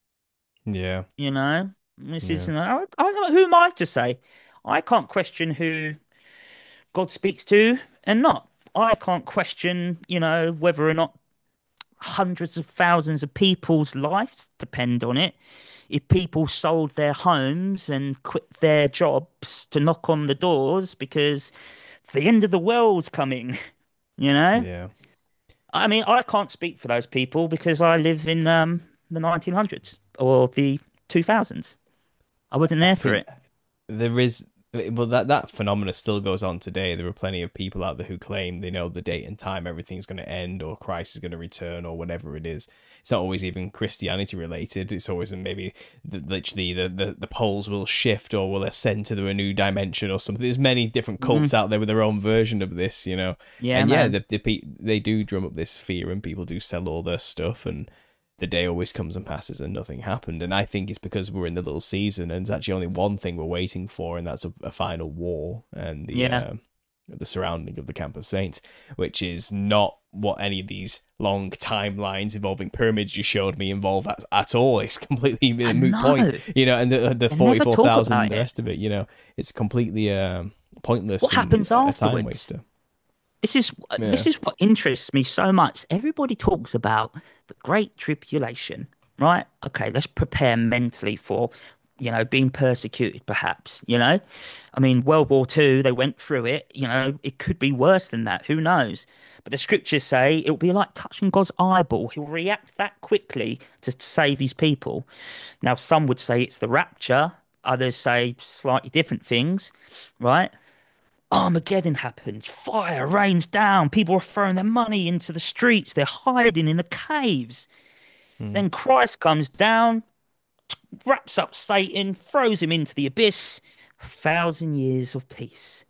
[SPEAKER 3] Yeah.
[SPEAKER 4] you know. This is,
[SPEAKER 3] Yeah.
[SPEAKER 4] I, I, who am I to say? I can't question who God speaks to and not. I can't question, you know, whether or not hundreds of thousands of people's lives depend on it. If people sold their homes and quit their jobs to knock on the doors because the end of the world's coming, you know?
[SPEAKER 3] Yeah.
[SPEAKER 4] I mean, I can't speak for those people because I live in um, the nineteen hundreds or the two thousands. I wasn't
[SPEAKER 3] I
[SPEAKER 4] there for
[SPEAKER 3] think
[SPEAKER 4] it.
[SPEAKER 3] there is well that that phenomena still goes on today. There are plenty of people out there who claim they know the date and time everything's going to end or Christ is going to return or whatever it is. It's not always even Christianity related. It's always maybe the, literally the, the the poles will shift or will ascend to a new dimension or something. There's many different cults
[SPEAKER 4] Mm,
[SPEAKER 3] out there with their own version of this, you know.
[SPEAKER 4] yeah,
[SPEAKER 3] And yeah,
[SPEAKER 4] man.
[SPEAKER 3] the, the pe- they do drum up this fear and people do sell all their stuff and the day always comes and passes and nothing happened. And I think it's because we're in the little season and there's actually only one thing we're waiting for, and that's a, a final war and the
[SPEAKER 4] Yeah.
[SPEAKER 3] uh, the surrounding of the Camp of Saints, which is not what any of these long timelines involving pyramids you showed me involve at, at all. It's completely
[SPEAKER 4] I
[SPEAKER 3] a moot point,
[SPEAKER 4] know.
[SPEAKER 3] you know, and the the
[SPEAKER 4] They
[SPEAKER 3] forty
[SPEAKER 4] never
[SPEAKER 3] four
[SPEAKER 4] talk
[SPEAKER 3] thousand,
[SPEAKER 4] about
[SPEAKER 3] the
[SPEAKER 4] it.
[SPEAKER 3] rest of it, you know, it's completely um, pointless
[SPEAKER 4] What
[SPEAKER 3] and
[SPEAKER 4] happens
[SPEAKER 3] a time
[SPEAKER 4] afterwards?
[SPEAKER 3] waster.
[SPEAKER 4] This is
[SPEAKER 3] Yeah.
[SPEAKER 4] this is what interests me so much. Everybody talks about the Great Tribulation. right? Okay, let's prepare mentally for, you know, being persecuted, perhaps, you know? I mean, World War Two, they went through it, you know, it could be worse than that, who knows? But the scriptures say it'll be like touching God's eyeball. He'll react that quickly to save his people. Now, some would say it's the rapture, others say slightly different things, right? Armageddon happens, fire rains down, people are throwing their money into the streets, they're hiding in the caves.
[SPEAKER 3] Mm.
[SPEAKER 4] Then Christ comes down, wraps up Satan, throws him into the abyss. A thousand years of peace.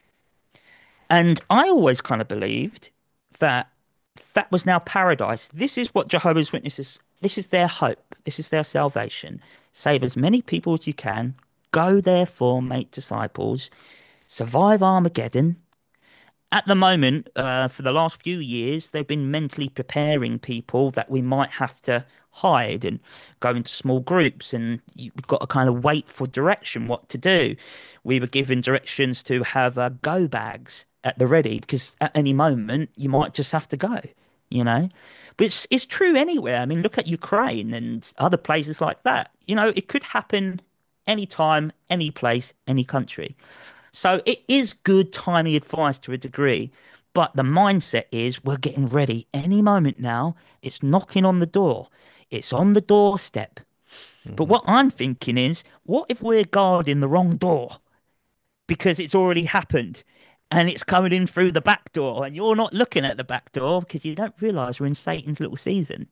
[SPEAKER 4] And I always kind of believed that that was now paradise. This is what Jehovah's Witnesses, this is their hope. This is their salvation. Save as many people as you can. Go therefore, make disciples. Survive Armageddon. At the moment, uh, for the last few years, they've been mentally preparing people that we might have to hide and go into small groups, and you've got to kind of wait for direction, what to do. We were given directions to have uh, go bags at the ready because at any moment you might just have to go, you know. But it's it's true anywhere. I mean, look at Ukraine and other places like that. You know, it could happen anytime, any place, any country. So it is good timely advice to a degree, but the mindset is we're getting ready any moment now. It's knocking on the door. It's on the doorstep. But
[SPEAKER 3] Hmm.
[SPEAKER 4] what I'm thinking is, what if we're guarding the wrong door because it's already happened and it's coming in through the back door and you're not looking at the back door because you don't realize we're in Satan's little season?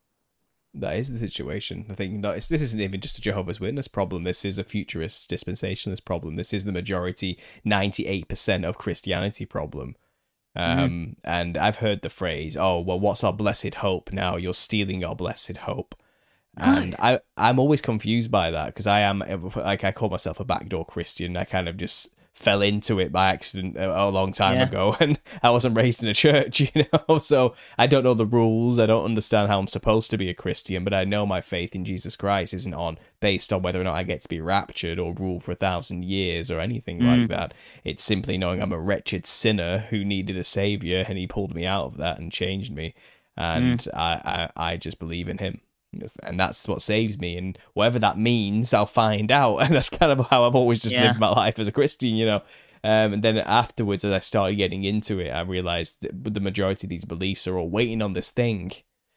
[SPEAKER 3] That is the situation. I think that it's, this isn't even just a Jehovah's Witness problem. This is a futurist dispensationalist problem. This is the majority, ninety-eight percent of Christianity problem.
[SPEAKER 4] Mm.
[SPEAKER 3] Um, and I've heard the phrase, "Oh, well, what's our blessed hope now? You're stealing our blessed hope."
[SPEAKER 4] No.
[SPEAKER 3] And I, I'm always confused by that because I am, like, I call myself a backdoor Christian. I kind of just fell into it by accident a, a long time
[SPEAKER 4] Yeah.
[SPEAKER 3] ago, and I wasn't raised in a church, you know. So I don't know the rules. I don't understand how I'm supposed to be a Christian, but I know my faith in Jesus Christ isn't on based on whether or not I get to be raptured or rule for a thousand years or anything like
[SPEAKER 4] Mm.
[SPEAKER 3] that. It's simply knowing I'm a wretched sinner who needed a savior, and he pulled me out of that and changed me, and
[SPEAKER 4] Mm.
[SPEAKER 3] I, I, I just believe in him. And that's what saves me, and whatever that means, I'll find out. And that's kind of how I've always just
[SPEAKER 4] Yeah.
[SPEAKER 3] lived my life as a Christian, you know. Um, and then afterwards, as I started getting into it, I realized that the majority of these beliefs are all waiting on this thing.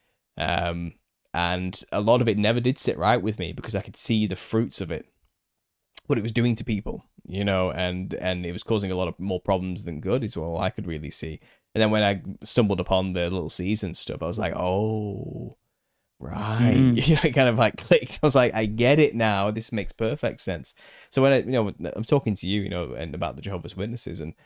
[SPEAKER 3] Um, and a lot of it never did sit right with me because I could see the fruits of it, what it was doing to people, you know, and and it was causing a lot of more problems than good is all I could really see. And then when I stumbled upon the little season stuff, I was like, oh. Right,
[SPEAKER 4] Mm.
[SPEAKER 3] you know, it kind of like clicked. I was like, I get it now. This makes perfect sense. So when I, you know, I'm talking to you, you know, and about the Jehovah's Witnesses, and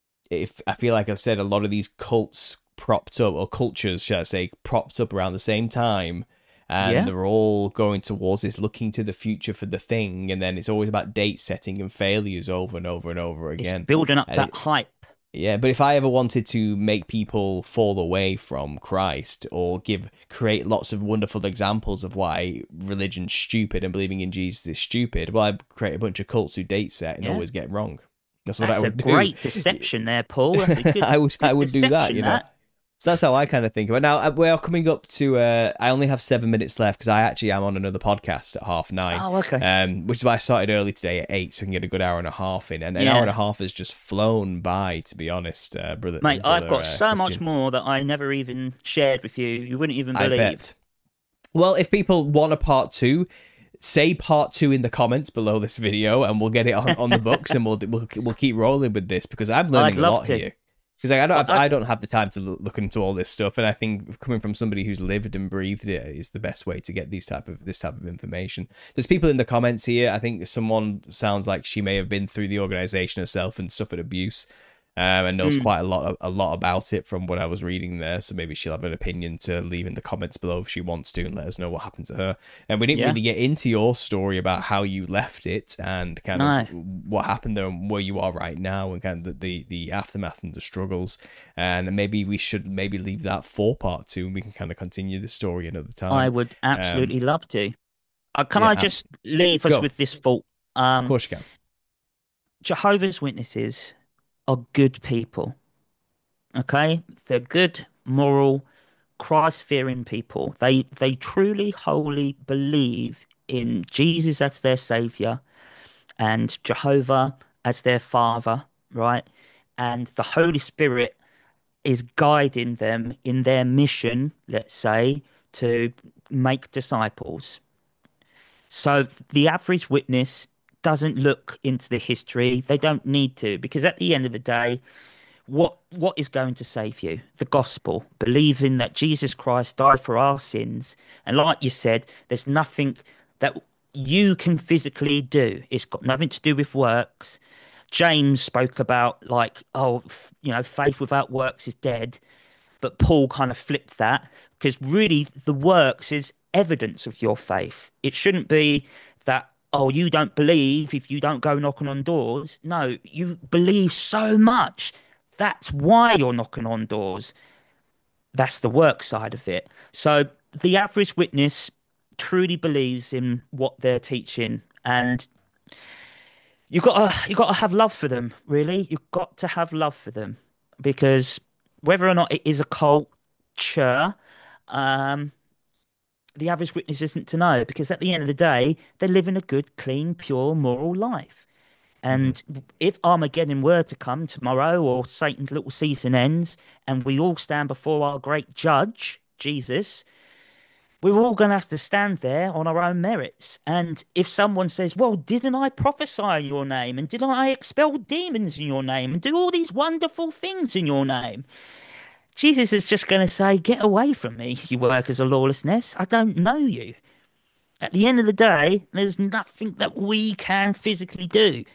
[SPEAKER 3] if I feel like I've said a lot of these cults propped up, or cultures, shall I say, propped up around the same time, and
[SPEAKER 4] Yeah.
[SPEAKER 3] they're all going towards this, looking to the future for the thing, and then it's always about date setting and failures over and over and over
[SPEAKER 4] It's
[SPEAKER 3] again.
[SPEAKER 4] building up
[SPEAKER 3] And
[SPEAKER 4] that
[SPEAKER 3] it,
[SPEAKER 4] hype.
[SPEAKER 3] yeah, but if I ever wanted to make people fall away from Christ or give create lots of wonderful examples of why religion's stupid and believing in Jesus is stupid, well, I'd create a bunch of cults who date set and
[SPEAKER 4] Yeah.
[SPEAKER 3] always get wrong. That's what I
[SPEAKER 4] That's a
[SPEAKER 3] would do.
[SPEAKER 4] great deception there, Paul. That's a good,
[SPEAKER 3] I would I
[SPEAKER 4] good
[SPEAKER 3] would do that,
[SPEAKER 4] deception,
[SPEAKER 3] you know.
[SPEAKER 4] that.
[SPEAKER 3] So that's how I kind of think of it. Now uh, we're coming up to. Uh, I only have seven minutes left because I actually am on another podcast at half nine.
[SPEAKER 4] Oh, okay.
[SPEAKER 3] Um, which is why I started early today at eight, so we can get a good hour and a half in. And an
[SPEAKER 4] Yeah.
[SPEAKER 3] hour and a half has just flown by, to be honest, uh, brother.
[SPEAKER 4] Mate,
[SPEAKER 3] brother,
[SPEAKER 4] I've got
[SPEAKER 3] uh,
[SPEAKER 4] so much
[SPEAKER 3] Christian.
[SPEAKER 4] more that I never even shared with you. You wouldn't even
[SPEAKER 3] I
[SPEAKER 4] believe.
[SPEAKER 3] bet. Well, if people want a part two, say part two in the comments below this video, and we'll get it on, on the books, and we'll, we'll we'll keep rolling with this because I'm learning
[SPEAKER 4] I'd
[SPEAKER 3] a
[SPEAKER 4] love
[SPEAKER 3] lot
[SPEAKER 4] to.
[SPEAKER 3] here. Because like, I don't have,
[SPEAKER 4] I-
[SPEAKER 3] I don't have the time to look look into all this stuff, and I think coming from somebody who's lived and breathed it is the best way to get these type of this type of information. There's people in the comments here. I think someone sounds like she may have been through the organization herself and suffered abuse. Um, and knows
[SPEAKER 4] Mm.
[SPEAKER 3] quite a lot a lot about it from what I was reading there. So maybe she'll have an opinion to leave in the comments below if she wants to, and let us know what happened to her. And we didn't
[SPEAKER 4] Yeah.
[SPEAKER 3] really get into your story about how you left it and kind
[SPEAKER 4] No.
[SPEAKER 3] of what happened there and where you are right now, and kind of the, the, the aftermath and the struggles. And maybe we should maybe leave that for part two, and we can kind of continue the story another time.
[SPEAKER 4] I would absolutely love to. Uh, can
[SPEAKER 3] yeah,
[SPEAKER 4] I
[SPEAKER 3] ab-
[SPEAKER 4] just leave us
[SPEAKER 3] Go.
[SPEAKER 4] with this thought?
[SPEAKER 3] Of
[SPEAKER 4] Um,
[SPEAKER 3] course you can.
[SPEAKER 4] Jehovah's Witnesses are good people. Okay? They're good, moral, Christ-fearing people. They they truly, wholly believe in Jesus as their savior and Jehovah as their father, right? And the Holy Spirit is guiding them in their mission, let's say, to make disciples. So the average witness doesn't look into the history. They don't need to, because at the end of the day, what what is going to save you? The gospel, believing that Jesus Christ died for our sins. And like you said, there's nothing that you can physically do. It's got nothing to do with works. James spoke about like, oh, f- you know, faith without works is dead. But Paul kind of flipped that because really the works is evidence of your faith. It shouldn't be that, oh, you don't believe if you don't go knocking on doors. No, you believe so much. That's why you're knocking on doors. That's the work side of it. So the average witness truly believes in what they're teaching, and you gotta you gotta have love for them, really. You've got to have love for them because whether or not it is a culture, um, the average witness isn't to know because at the end of the day, they're living a good, clean, pure, moral life.
[SPEAKER 3] Mm-hmm.
[SPEAKER 4] And if Armageddon were to come tomorrow or Satan's little season ends and we all stand before our great judge, Jesus, we're all going to have to stand there on our own merits. And if someone says, well, didn't I prophesy in your name? And didn't I expel demons in your name? And do all these wonderful things in your name? Jesus is just going to say, get away from me, you workers of lawlessness. I don't know you. At the end of the day, there's nothing that we can physically do.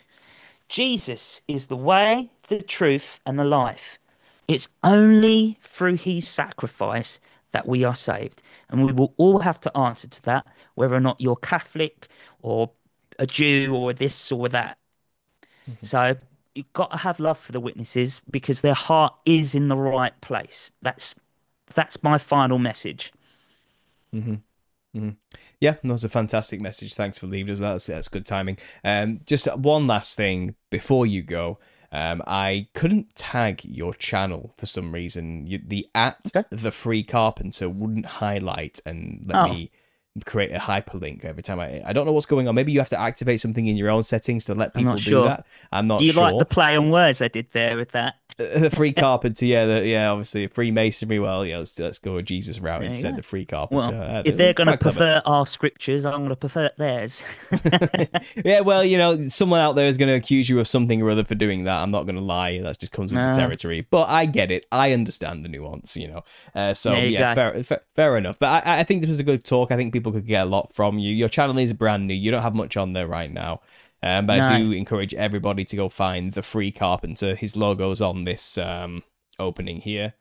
[SPEAKER 4] Jesus is the way, the truth, and the life. It's only through his sacrifice that we are saved. And we will all have to answer to that, whether or not you're Catholic or a Jew or this or that.
[SPEAKER 3] Mm-hmm.
[SPEAKER 4] So you've got to have love for the witnesses because their heart is in the right place. That's that's my final message.
[SPEAKER 3] Mm-hmm. Mm-hmm. Yeah, that was a fantastic message. Thanks for leaving us. That's that's good timing. Um, just one last thing before you go. Um, I couldn't tag your channel for some reason. You, the at
[SPEAKER 4] Okay.
[SPEAKER 3] the Free Carpenter wouldn't highlight and let
[SPEAKER 4] Oh.
[SPEAKER 3] me create a hyperlink every time. I I don't know what's going on. Maybe you have to activate something in your own settings to let
[SPEAKER 4] I'm
[SPEAKER 3] people
[SPEAKER 4] not
[SPEAKER 3] do
[SPEAKER 4] sure.
[SPEAKER 3] that. I'm not
[SPEAKER 4] Do you
[SPEAKER 3] sure.
[SPEAKER 4] like the play on words I did there with that?
[SPEAKER 3] The Free Carpenter, yeah, the, yeah, obviously Freemasonry. Well, yeah, let's let's go a Jesus route
[SPEAKER 4] There you
[SPEAKER 3] instead.
[SPEAKER 4] go.
[SPEAKER 3] The Free Carpenter.
[SPEAKER 4] Well,
[SPEAKER 3] Uh,
[SPEAKER 4] if they're going to
[SPEAKER 3] quite clever.
[SPEAKER 4] prefer our scriptures, I'm going to prefer theirs.
[SPEAKER 3] Yeah, well, you know, someone out there is going to accuse you of something or other for doing that. I'm not going to lie. That just comes with
[SPEAKER 4] Nah.
[SPEAKER 3] the territory. But I get it. I understand the nuance, you know. Uh, so,
[SPEAKER 4] There you
[SPEAKER 3] yeah,
[SPEAKER 4] go.
[SPEAKER 3] fair, fair, fair enough. But I, I think this was a good talk. I think people could get a lot from you. Your channel is brand new. You don't have much on there right now. Um, but I
[SPEAKER 4] No.
[SPEAKER 3] do encourage everybody to go find The Free Carpenter. His logo's on this um, opening here.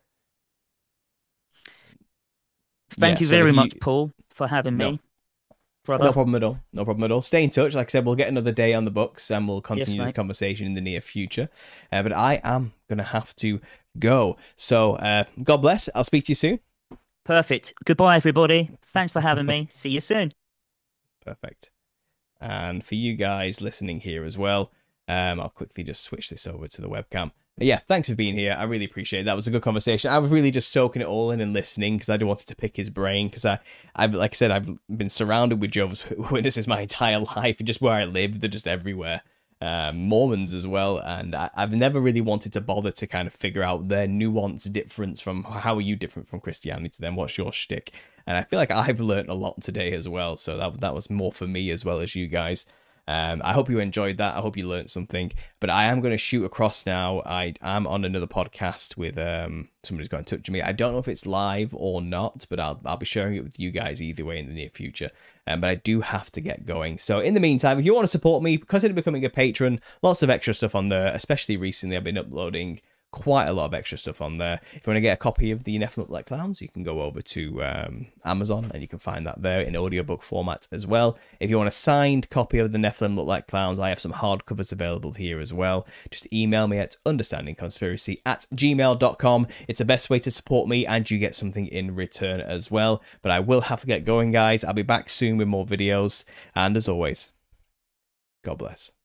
[SPEAKER 4] Thank
[SPEAKER 3] Yeah,
[SPEAKER 4] you
[SPEAKER 3] so
[SPEAKER 4] very
[SPEAKER 3] if
[SPEAKER 4] much,
[SPEAKER 3] you-
[SPEAKER 4] Paul, for having
[SPEAKER 3] No.
[SPEAKER 4] me. Brother.
[SPEAKER 3] No problem at all. No problem at all. Stay in touch. Like I said, we'll get another day on the books and we'll continue this
[SPEAKER 4] mate.
[SPEAKER 3] conversation in the near future. Uh, but I am going to have to go. So, uh, God bless. I'll speak to you soon.
[SPEAKER 4] Perfect. Goodbye, everybody. Thanks for having me. See you soon.
[SPEAKER 3] Perfect. And for you guys listening here as well, um, I'll quickly just switch this over to the webcam. But yeah, thanks for being here. I really appreciate it. That was a good conversation. I was really just soaking it all in and listening because I just wanted to pick his brain because I, I've like I said, I've been surrounded with Jehovah's Witnesses my entire life, and just where I live, they're just everywhere. Um, Mormons as well, and I, I've never really wanted to bother to kind of figure out their nuanced difference from how are you different from Christianity to them. What's your shtick? And I feel like I've learned a lot today as well. So that that was more for me as well as you guys. Um, I hope you enjoyed that. I hope you learned something. But I am going to shoot across now. I am on another podcast with um, somebody's got in touch with me. I don't know if it's live or not, but I'll I'll be sharing it with you guys either way in the near future. Um, but I do have to get going. So in the meantime, if you want to support me, consider becoming a patron. Lots of extra stuff on there, especially recently. I've been uploading quite a lot of extra stuff on there. If you want to get a copy of the Nephilim Look Like Clowns, you can go over to um, Amazon and you can find that there in audiobook format as well. If you want a signed copy of the Nephilim Look Like Clowns, I have some hardcovers available here as well. Just email me at understandingconspiracy at gmail dot com. It's the best way to support me and you get something in return as well. But I will have to get going, guys. I'll be back soon with more videos. And as always, God bless.